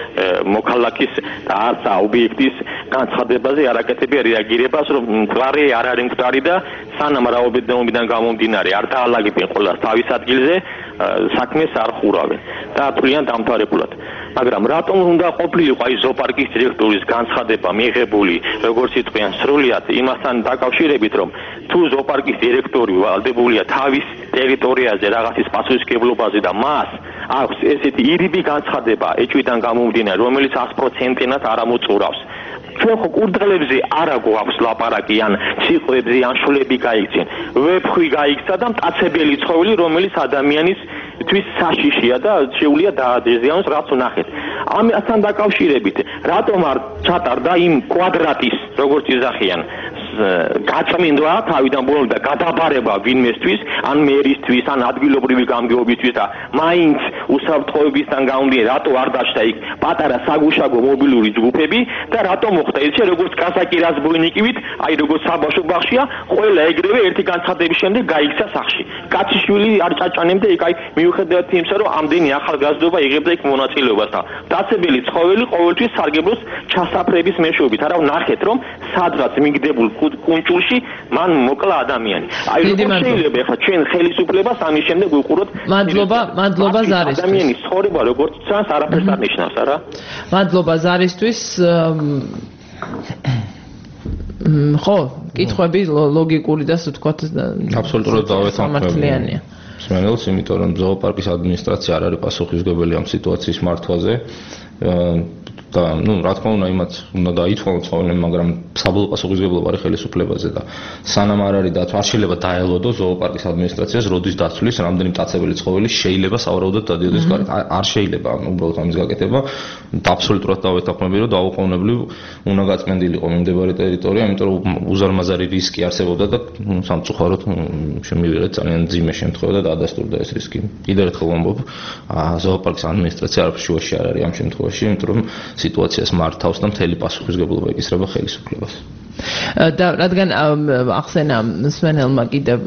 მოქალაქის და არც ობიექტის განცხადებაზე არაკეთებია რეაგირებას, რომ მკვდარი არ არის მკვდარი და სანამ რაობებიდან გამომდინარე არ დაალაგებენ ყველას თავის ადგილზე, საქმეს არ ხურავენ და თვლიან დამთავრებულად. მაგრამ რატომ უნდა ყოფილიყო აი ზოოპარკის დირექტორის განცხადება მიღებული, როგორც იტყვიან, სრულად იმასთან დაკავშირებით, რომ თუ ზოოპარკის დირექტორი ვალდებულია თავის ტერიტორიაზე რაღაცის პასუხისმგებლობაზე და მას აქვს ესეთი ირიბი განცხადება ეჭვიდან გამომდინარე, რომელიც ას პროცენტიანად არ ამოწურავს. ჩვენ ხო კურდღელებზე არა გვაქვს ლაპარაკი ან ციყვებზე ან შულები გაიქცენ. ვეფხვი გაიქცა და მტაცებელი ცხოველი, რომელიც ადამიანის თვის საშიშია და შეუძლია დაადეზიანოს, რაც ვნახეთ. ამასთან დაკავშირებით, რატომ არ ჩატარდა იმ კვადრატის, როგორც იზახიან, გაწმინდვა თავიდან ბოლომდე და გადაბარება ვინმესთვის, ან მერისთვის, ან ადგილობრივი გამგეობისთვის და მაინც უსაფრთხოებისგან გამომდინარე, რატო არ დაჭდა იქ პატარა საგუშაგო მობილური ჯგუფები და რატო მოხდა ისე, როგორც კასაკი რაზბოინიკივით, აი როგორც საბავშვო ბაღშია, ყველა ეგრევე ერთი განცხადების შემდეგ გაიქცა სახლში. კაციშვილი არ ჭაჭანემდა იქ, აი მიუხედავად იმისა, რომ ამდენი ახალგაზრდობა იღებდა იქ მონაწილეობას და დაცებელი ცხოველი ყოველთვის სარგებლობს ჩასაფრების მეშვეობით. არა ვნახეთ, რომ სადღაც მიგდებულ კუნჭულში მან მოკლა ადამიანი. აი როგორ შეიძლება ახლა ჩვენ ხელისუფლებას ამის შემდეგ ვიყუროთ? მადლობა, მადლობა ზარისთვის. ადამიანის ცხოვრება როგორც წანს არაფერს არ ნიშნავს, არა? მადლობა ზარისთვის. ხო, კითხვები ლოგიკური და ასე ვთქვათ, აბსოლუტურად დავეთანხმები. მსმენელს, იმიტომ რომ ზოოპარკის ადმინისტრაცია არ არის პასუხისმგებელი ამ სიტუაციის მართვაზე. და ნუ რა თქმა უნდა იმათ უნდა დაითვალოს ცხოველები, მაგრამ საბოლოო პასუხისმგებლობა არის ხელისუფლებაზე და სანამ არ არის დაცვა, არ შეიძლება დაელოდოს ზოოპარკის ადმინისტრაციას, როდის დაცვლის რამდენი მტაცებელი ცხოველი შეიძლება სავარაუდოდ დადიოდეს გარეთ. არ შეიძლება უბრალოდ ამის გაკეთება. აბსოლუტურად დავეთანხმები, რომ დაუყოვნებლივ უნდა გაწმენდილიყო მიმდებარე ტერიტორია, იმიტომ რომ უზარმაზარი რისკი არსებობდა და სამწუხაროდ შემივიღეთ ძალიან მძიმე შემთხვევა და დაადასტურდა ეს რისკი. კიდევ ერთხელ ვამბობ, ზოოპარკის ადმინისტრაცია არაფერ შუაში არ არის ამ შემთხვევაში, იმიტომ რომ სიტუაციას მართავს და მთელი პასუხისმგებლობა ეკისრება ხელისუფლებას. და რადგან ახსენა მსმენელმა კიდევ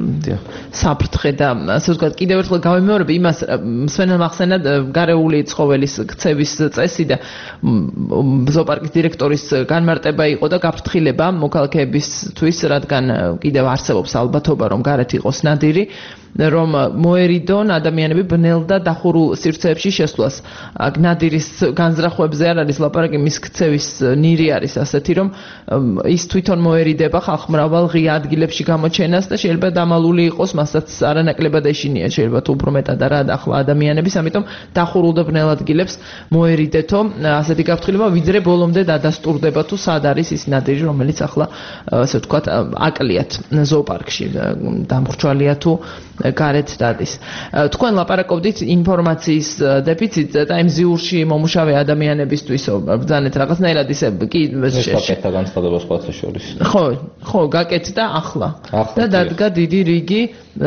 საფრთხე და ასე ვთქვათ, კიდევ ერთხელ გავიმეორებ იმას, მსმენელმა ახსენა გარეული ცხოველის ქცევის წესი და ზოოპარკის დირექტორის განმარტება იყო და გაფრთხილება მოქალაქეებისთვის, რადგან კიდევ არსებობს ალბათობა, რომ გარეთ იყოს ნადირი, რომ მოერიდონ ადამიანები ბნელ და დახურულ სივრცეებში შესვლას. აქ ნადირის განზრახვებზე არ არის ლაპარაკი, მის ქცევის ნირი არის ასეთი, რომ ის თვითონ მოერიდება ხალხმრავალ ღია ადგილებში გამოჩენას და შეიძლება დამალული იყოს, მასაც არანაკლებად ეშინია, შეიძლება თუ უფრო მეტად არა ახლა ადამიანების, ამიტომ დახურულ და ბნელ ადგილებს მოერიდეთო ასეთი გაფრთხილება, ვიდრე ბოლომდე დადასტურდება თუ სად არის ის ნადირი, რომელიც ახლა ასე ვთქვათ აკლიათ ზოოპარკში, დამხრჩვალია თუ გარეთ დადის. თქვენ ლაპარაკობდით ინფორმაციის დეფიციტზე და იმ ზიურში მომუშავე ადამიანებისთვის ბრძანეთ რაღაცნაირად ისე კი გაკეთდა განცხადება სხვათა შორის. ხო, ხო, გაკეთდა ახლა. და დადგა დიდი რიგი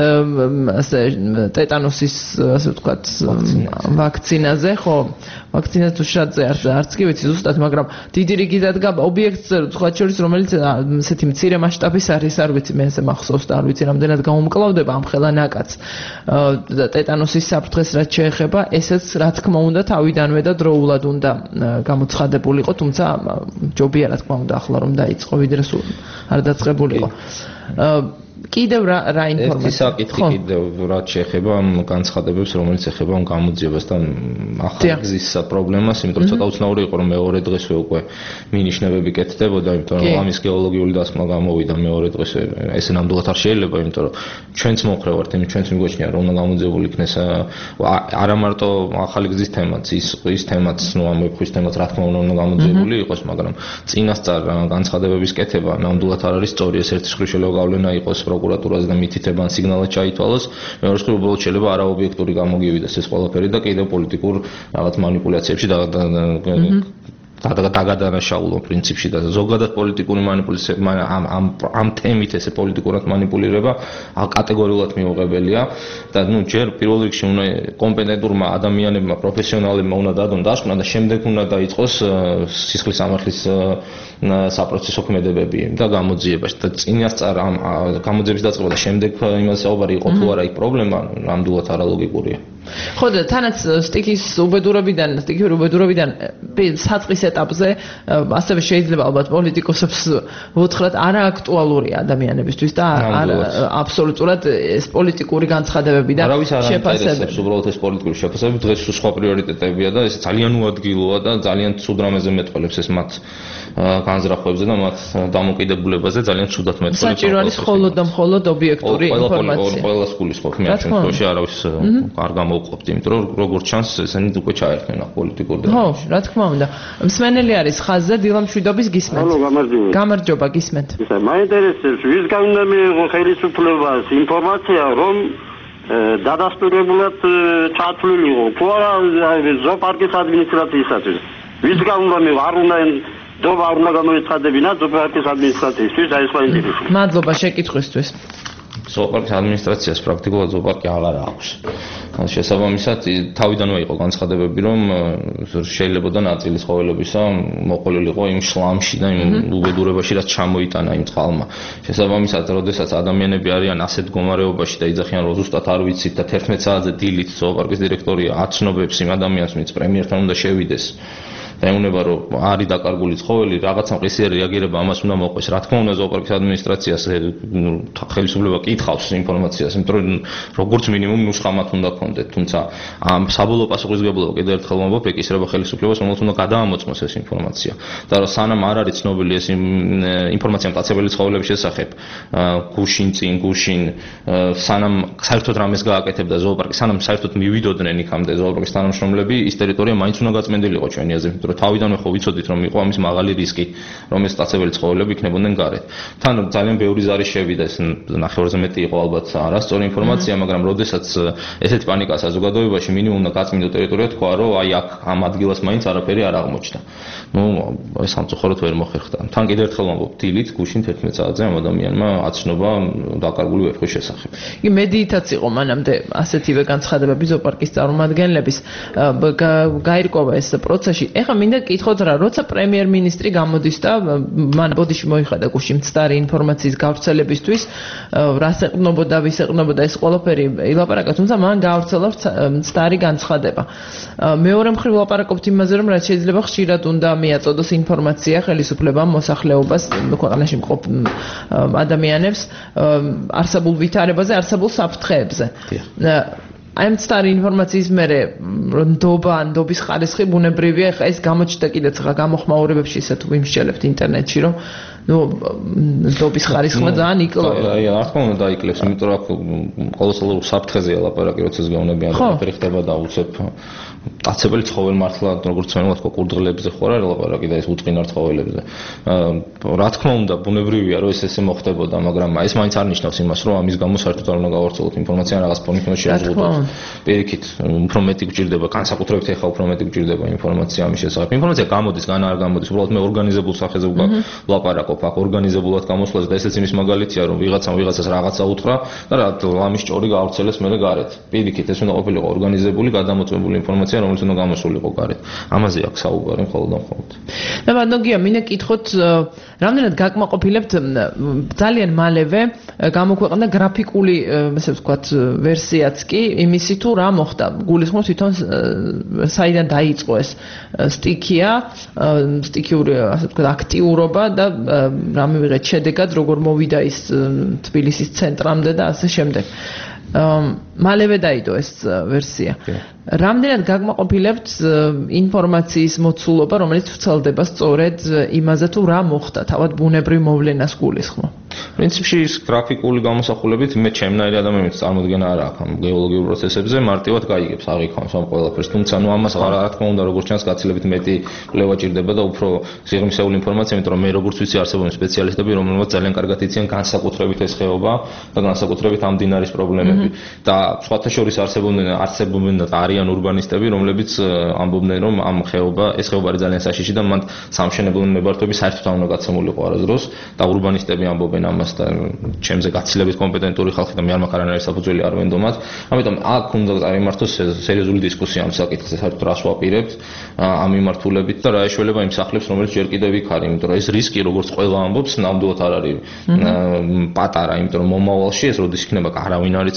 ასე ტეტანოსის ასე ვთქვათ ვაქცინაზე, ხო, ვაქცინა თუ შრატზე არც კი ვიცი ზუსტად, მაგრამ დიდი რიგი დადგა ობიექტზე, სხვა შორის, რომელიც ესეთი მცირე მასშტაბის არის, არ ვიცი, მე ესე მახსოვს და არ ვიცი რამდენად გამომკლავდება ამ ხელა ნაკადს. ტეტანოსის საფრთხეს რაც შეეხება, ესეც რა თქმა უნდა თავიდანვე და დროულად უნდა გამოცხადებულიყო, თუმცა ჯობია რა თქმა უნდა ახლა რომ დაიწყო, ვიდრე სულ არ დაწყებულიყო. კიდევ რა რა ინფორმაცია? ეს საკითხი კიდევ რაც შეეხება ამ განცხადებებს, რომელიც ეხება ამ გამოძიებას და ახალგზის პრობლემას, იმიტომ რომ ცოტა უცნაური იყო რომ მეორე დღესვე უკვე მინიშნებები კეთდებოდა, იმიტომ რომ ამის გეოლოგიური დასმა გამოვიდა მეორე დღესვე. ეს ნამდვილად არ შეიძლება, იმიტომ რომ ჩვენც მოხრე ვართ, იმით ჩვენც მიგვაჩნია რომ უნდა გამოძიებული იქნეს არა მარტო ახალი გზის თემაც, ის ის თემაც, ნუ ამ ვეფხვის თემაც რა თქმა უნდა უნდა გამოძიებული იყოს, მაგრამ წინასწარ განცხადებების კეთება ნამდვილად არ არის სწორი, ეს ერთი შეხრიშელო გავლენა იყოს პროკურატურაზე და მითითება ან სიგნალად ჩაითვალოს, მეორე მხრივ უბრალოდ შეიძლება არაობიექტური გამოგივიდეს ეს ყველაფერი და კიდევ პოლიტიკურ რაღაც манипуляციებში და დაგადანაშაულო პრინციპში და ზოგადად პოლიტიკური манипуляციები ამ ამ ამ თემით ესე პოლიტიკურად манипуლირება კატეგორიულად მიუღებელია და ნუ ჯერ პირველ რიგში უნდა კომპეტენტურმა ადამიანებმა, პროფესიონალებმა უნდა დადონ დასკვნა და შემდეგ უნდა დაიწყოს სისხლის სამართლის საპროცესო ქმედებები და გამოძიება და წინასწარ ამ გამოძიების დაწყება და შემდეგ იმას საუბარი იყო თუ არა იქ პრობლემა ნამდვილად არალოგიკურია. ხო და თანაც სტიქის უბედურებიდან, სტიქიური უბედურებიდან საწყის ეტაპზე ასევე შეიძლება ალბათ პოლიტიკოსებს ვუთხრათ არააქტუალური ადამიანებისთვის და აბსოლუტურად ეს პოლიტიკური განცხადებები და შეფასებები. უბრალოდ ეს პოლიტიკური შეფასებები დღეს სხვა პრიორიტეტებია და ეს ძალიან უადგილოა და ძალიან ცუდ რამეზე მეტყველებს ეს მათ განზრახვებზე და მათ დამოკიდებულებაზე ძალიან ცუდად მეტყველებს. საჭირო არის მხოლოდ და მხოლოდ ობიექტური ინფორმაცია. ყველას გულისხმობ მე ამ შემთხვევაში არავის არ გამოვყოფთ, იმიტომ რომ როგორც ჩანს ესენი უკვე ჩაერთნენ აქ პოლიტიკურ დებატში. ხო, რა თქმა უნდა. მსმენელი არის ხაზზე დილა მშვიდობის გისმენთ. ალო, გამარჯობა. გამარჯობა, გისმენთ. მაინტერესებს ვისგან უნდა მიიღო ხელისუფლებას ინფორმაცია, რომ დადასტურებულად ჩათვლილიყო თუ არა ზოოპარკის ადმინისტრაციისათვის. ვისგან უნდა მიიღო, არ უნდა დობა არ უნდა გამოიცხადებინა ზოოპარკის ადმინისტრაციისთვის, აი ეს მაინტერესებს. მადლობა შეკითხვისთვის. ზოოპარკის ადმინისტრაციას პრაქტიკულად ზოოპარკი აღარ აქვს. შესაბამისად, თავიდანვე იყო განცხადებები, რომ შეიძლება და ნაწილი ცხოველებისა მოყოლილიყო იმ შლამში და იმ უბედურებაში, რაც ჩამოიტანა იმ წყალმა. შესაბამისად, როდესაც ადამიანები არიან ასეთ მდგომარეობაში და იძახიან, რომ ზუსტად არ ვიცით და თერთმეტ საათზე დილით ზოოპარკის დირექტორია აცნობებს იმ ადამიანს, ვინც პრემიერთან უნდა შევიდეს. დაეუნება რომ არის დაკარგული ცხოველი, რაღაცა მყისიერი რეაგირება ამას უნდა მოყვეს. Რა თქმა უნდა, ზოოპარკის ადმინისტრაციას ხელისუფლება კითხავს ინფორმაციას, იმიტომ რომ როგორც მინიმუმ ნუსხამად უნდა კონდეთ, თუმცა ამ საბოლოო პასუხისმგებლობა კიდევ ერთხელ ვამბობ, ეკისრება ხელისუფლებას, რომელსაც უნდა გადაამოწმოს ეს ინფორმაცია. და რომ სანამ არ არის ცნობილი ეს ინფორმაცია მტაცებელი ცხოველების შესახებ, გუშინ წინ, გუშინ, სანამ საერთოდ რამეს გააკეთებდა ზოოპარკი, სანამ საერთოდ მივიდოდნენ იქამდე ზოოპარკის თანამშრომლები, ის ტერიტორია მაინც უნდა გაწმენდილიყო ჩვენი აზრით. რომ თავიდანვე ხო ვიცოდით რომ იყო ამის მაღალი რისკი რომ ეს მტაცებელი ცხოველები იქნებოდნენ გარეთ. თან ძალიან ბევრი ზარი შევიდა ეს ნახევარზე მეტი იყო ალბათ არასწორი ინფორმაცია, მაგრამ როდესაც ესეთი პანიკა საზოგადოებაში მინიმუმ და გაწმინდო ტერიტორია თქვა რომ აი აქ ამ ადგილას მაინც არაფერი არ აღმოჩნდა. ნუ ეს სამწუხაროდ ვერ მოხერხდა. თან კიდევ ერთხელ ვამბობ, დილით გუშინ თერთმეტ საათზე ამ ადამიანმა აცნობა დაკარგული ვერხვის შესახებ. კი მედიითაც იყო მანამდე ასეთივე განცხადებები ზოოპარკის წარმომადგენლების გაირკვევა ეს პროცესი. ეხლა მინდა გკითხოთ რა, როცა პრემიერ-მინისტრი გამოდის და მან ბოდიში მოიხადა გუშინ მცდარი ინფორმაციის გავრცელებისთვის, რას ეყნობოდა, ვის ეყნობოდა, ეს ყველაფერი ილაპარაკა, თუმცა მან გავრცელა მცდარი განცხადება. მეორე მხრივ ვლაპარაკობთ იმაზე, რომ რაც შეიძლება ხშირად უნდა მიაწოდოს ინფორმაცია ხელისუფლებამ მოსახლეობას, ქვეყანაში მყოფ ადამიანებს არსებულ ვითარებაზე, არსებულ საფრთხეებზე. აი მცდარი ინფორმაციის მერე ნდობა ან ნდობის ხარისხი ბუნებრივია, ხა ეს გამოჩნდა კიდეც ხა გამოხმაურებებში ისე თუ ვიმსჯელებთ ინტერნეტში, რომ ნუ ნდობის ხარისხმა ძალიან იკლება. აი რა თქმა უნდა დაიკლებს, იმიტომ რომ კოლოსალურ საფრთხეზეა ლაპარაკი, როცა ზგეუნებიან დააფერი ხდება და უცებ მტაცებელი ცხოველი მართლა როგორც ვთქვა კურდღლებზე ხო არა ლაპარაკი და ეს უწყინარ ცხოველებზე. რა თქმა უნდა ბუნებრივია რომ ეს ესე მოხდებოდა, მაგრამ ეს მაინც არ ნიშნავს იმას, რომ ამის გამო საერთოდ არ უნდა გავავრცელოთ ინფორმაცია რაღაც ფორმით უნდა შევზღუდოთ. პირიქით უფრო მეტი გჭირდება, განსაკუთრებით ეხლა უფრო მეტი გჭირდება ინფორმაცია ამის შესახებ. ინფორმაცია გამოდის, განა არ გამოდის, უბრალოდ მე ორგანიზებულ სახეზე ვლაპარაკობ, აქ ორგანიზებულად გამოსვლას და ესეც იმის მაგალითია, რომ ვიღაცამ ვიღაცას რაღაცა უთხრა და რა ლამის ჭორი გაავრცელეს მერე გარეთ. პირიქით ეს უნდა ყოფილიყო ორგანიზებული, გადამოწმებული ინფორმაცია, რომელიც უნდა გამოსულიყო გარეთ. ამაზე აქვს საუბარი მხოლოდ და მხოლოდ. და ბანდოგია, მინდა გკითხოთ, რამდენად გაკმაყოფილებთ ძალიან მალევე გამოქვეყნდა გრაფიკული, ესე ვთქვათ, ვერსიაც კი იმისი თუ რა მოხდა. გულისხმობ თვითონ საიდან დაიწყო ეს სტიქია, სტიქიური, ასე ვთქვათ, აქტიურობა და რა მივიღეთ შედეგად, როგორ მოვიდა ის თბილისის ცენტრამდე და ასე შემდეგ. მალევე დაიდო ეს ვერსია. რამდენად გაკმაყოფილებთ ინფორმაციის მოცულობა, რომელიც ვრცელდება სწორედ იმაზე თუ რა მოხდა, თავად ბუნებრივ მოვლენას გულისხმობ. პრინციპში ის გრაფიკული გამოსახულებით მე ჩემნაირი ადამიანის წარმოდგენა არ აქვს ამ გეოლოგიურ პროცესებზე, მარტივად გაიგებს, აღიქონს ამ ყველაფერს. თუმცა ნუ ამას რა თქმა უნდა, როგორც ჩანს, გაცილებით მეტი კვლევა ჭირდება და უფრო სიღრმისეული ინფორმაცია, იმიტომ რომ მე როგორც ვიცი, არსებობენ სპეციალისტები, რომლებიც ძალიან კარგად იციან განსაკუთრებით ეს ხეობა და განსაკუთრებით ამ მდინარის პრობლემები. და სხვათა შორის არსებობენ არსებობენ და არიან ურბანისტები, რომლებიც ამბობდნენ, რომ ამ ხეობა, ეს ხეობა არის ძალიან საშიში და მან სამშენებლო ნებართვები საერთოდ არ უნდა გაცემულიყო არასდროს და ურბანისტები ამბობენ ამას და ჩემზე გაცილებით კომპეტენტური ხალხი და მე არ მაქვს არანაირი საფუძველი არ ვენდომათ. ამიტომ აქ უნდა წარიმართოს სერიოზული დისკუსია ამ საკითხზე, საერთოდ რას ვაპირებთ ამ მიმართულებით და რა ეშველება იმ სახლებს, რომელიც ჯერ კიდევ იქ არის, იმიტომ რომ ეს რისკი, როგორც ყველა ამბობს, ნამდვილად არ არის პატარა, იმიტომ რომ მომავალში ეს როდის იქნება, არავინ არ იცის,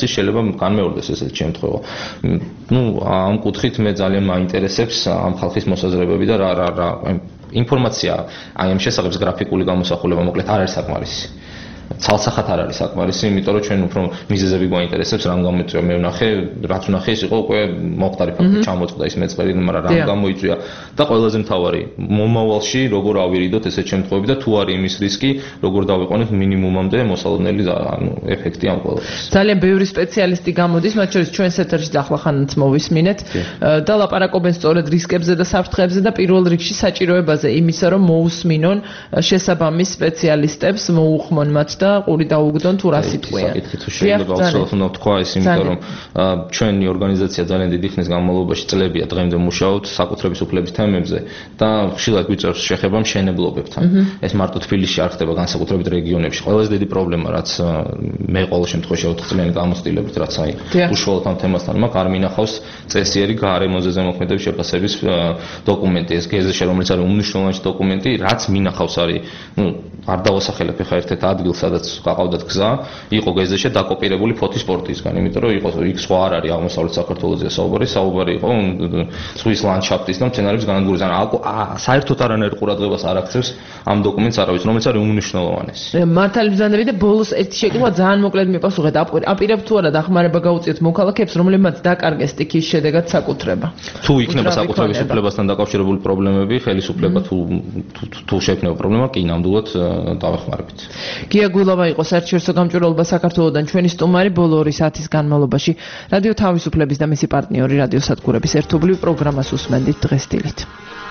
შეიძლება განმეორდეს ესეთი შემთხვევა. ნუ ამ კუთხით მე ძალიან მაინტერესებს ამ ხალხის მოსაზრებები და რა რა რა ინფორმაცია აი ამ შესახებ გრაფიკული გამოსახულება მოკლედ არ არის საკმარისი. ცალსახად არ არის საკმარისი, იმიტომ რომ ჩვენ უფრო მიზეზები გვაინტერესებს, რამ გამოიწვია მე ვნახე, რაც ვნახე ის იყო უკვე მოხდარი ფაქტი, ჩამოწყდა ის მეწყერი, მაგრამ რამ გამოიწვია და ყველაზე მთავარი, მომავალში როგორ ავირიდოთ ესეთ შემთხვევები და თუ არის იმის რისკი, როგორ დავიყვანოთ მინიმუმამდე მოსალოდნელი ანუ ეფექტი ამ ყველაფერს. ძალიან ბევრი სპეციალისტი გამოდის, მათ შორის ჩვენს ეთერში ახლა-ხანაც მოვისმინეთ და ლაპარაკობენ სწორედ რისკებზე და საფრთხეებზე და პირველ რიგში საჭიროებაზე იმისა, რომ მოусმინონ შესაბამის სპეციალისტებს, მოუხმონ მათ და ყური დაუგდონ თუ რა სიტყვია. შეიძლება უბრალოდ უნდა თქვა ის, იმიტომ რომ ჩვენი ორგანიზაცია ძალიან დიდი ხნის განმავლობაში წლებია დღემდე მუშაობთ საკუთრების უფლების თემებზე და ხშირად გვიწევს შეხება მშენებლობებთან. ეს მარტო თბილისში არ ხდება, განსაკუთრებით რეგიონებში. ყველაზე დიდი პრობლემა, რაც მე ყოველ შემთხვევაში ოთხწლიანი გამოცდილებით, რაც აი უშუალოდ ამ თემასთან მაქვს, არ მინახავს წესიერი გარემოზე ზემოქმედების შეფასების დოკუმენტი. ეს გეზეშე, რომელიც არის უმნიშვნელოვანესი დოკუმენტი, რაც მინახავს არის, ნუ არ დავასახელებ ხა ერთ-ერთ ადგილს სადაც გაყავდათ გზა, იყო გეზეშე დაკოპირებული ფოთის პორტისგან, იმიტომ რომ იყო იქ სხვა არ არის აღმოსავლეთ საქართველოსია საუბარი, საუბარი იყო ზღვის ლანდშაფტის და მცენარეების განადგურების. ანუ საერთოდ არანაირ ყურადღებას არ აქცევს ამ დოკუმენტს არავის, რომელიც არის უმნიშვნელოვანესი. მართალი ბრძანები და ბოლოს ერთი შეკითხვა ძალიან მოკლედ მიპასუხეთ. აპირებ თუ არა დახმარება გაუწიოთ მოქალაქეებს, რომლებმაც დაკარგეს სტიქის შედეგად საკუთრება. თუ იქნება საკუთრების უფლებასთან დაკავშირებული პრობლემები, ხელისუფლება თუ თუ შეექმნება პრობლემა, კი ნამდვილად დავეხმარებით. გია გულავა იყო საერთაშორისო გამჭვირვალობა საქართველოსდან ჩვენი სტუმარი ბოლო ორი საათის განმავლობაში. რადიო თავისუფლების და მისი პარტნიორი რადიო სადგურების ერთობლივ პროგრამას უსმენდით დღეს დილით.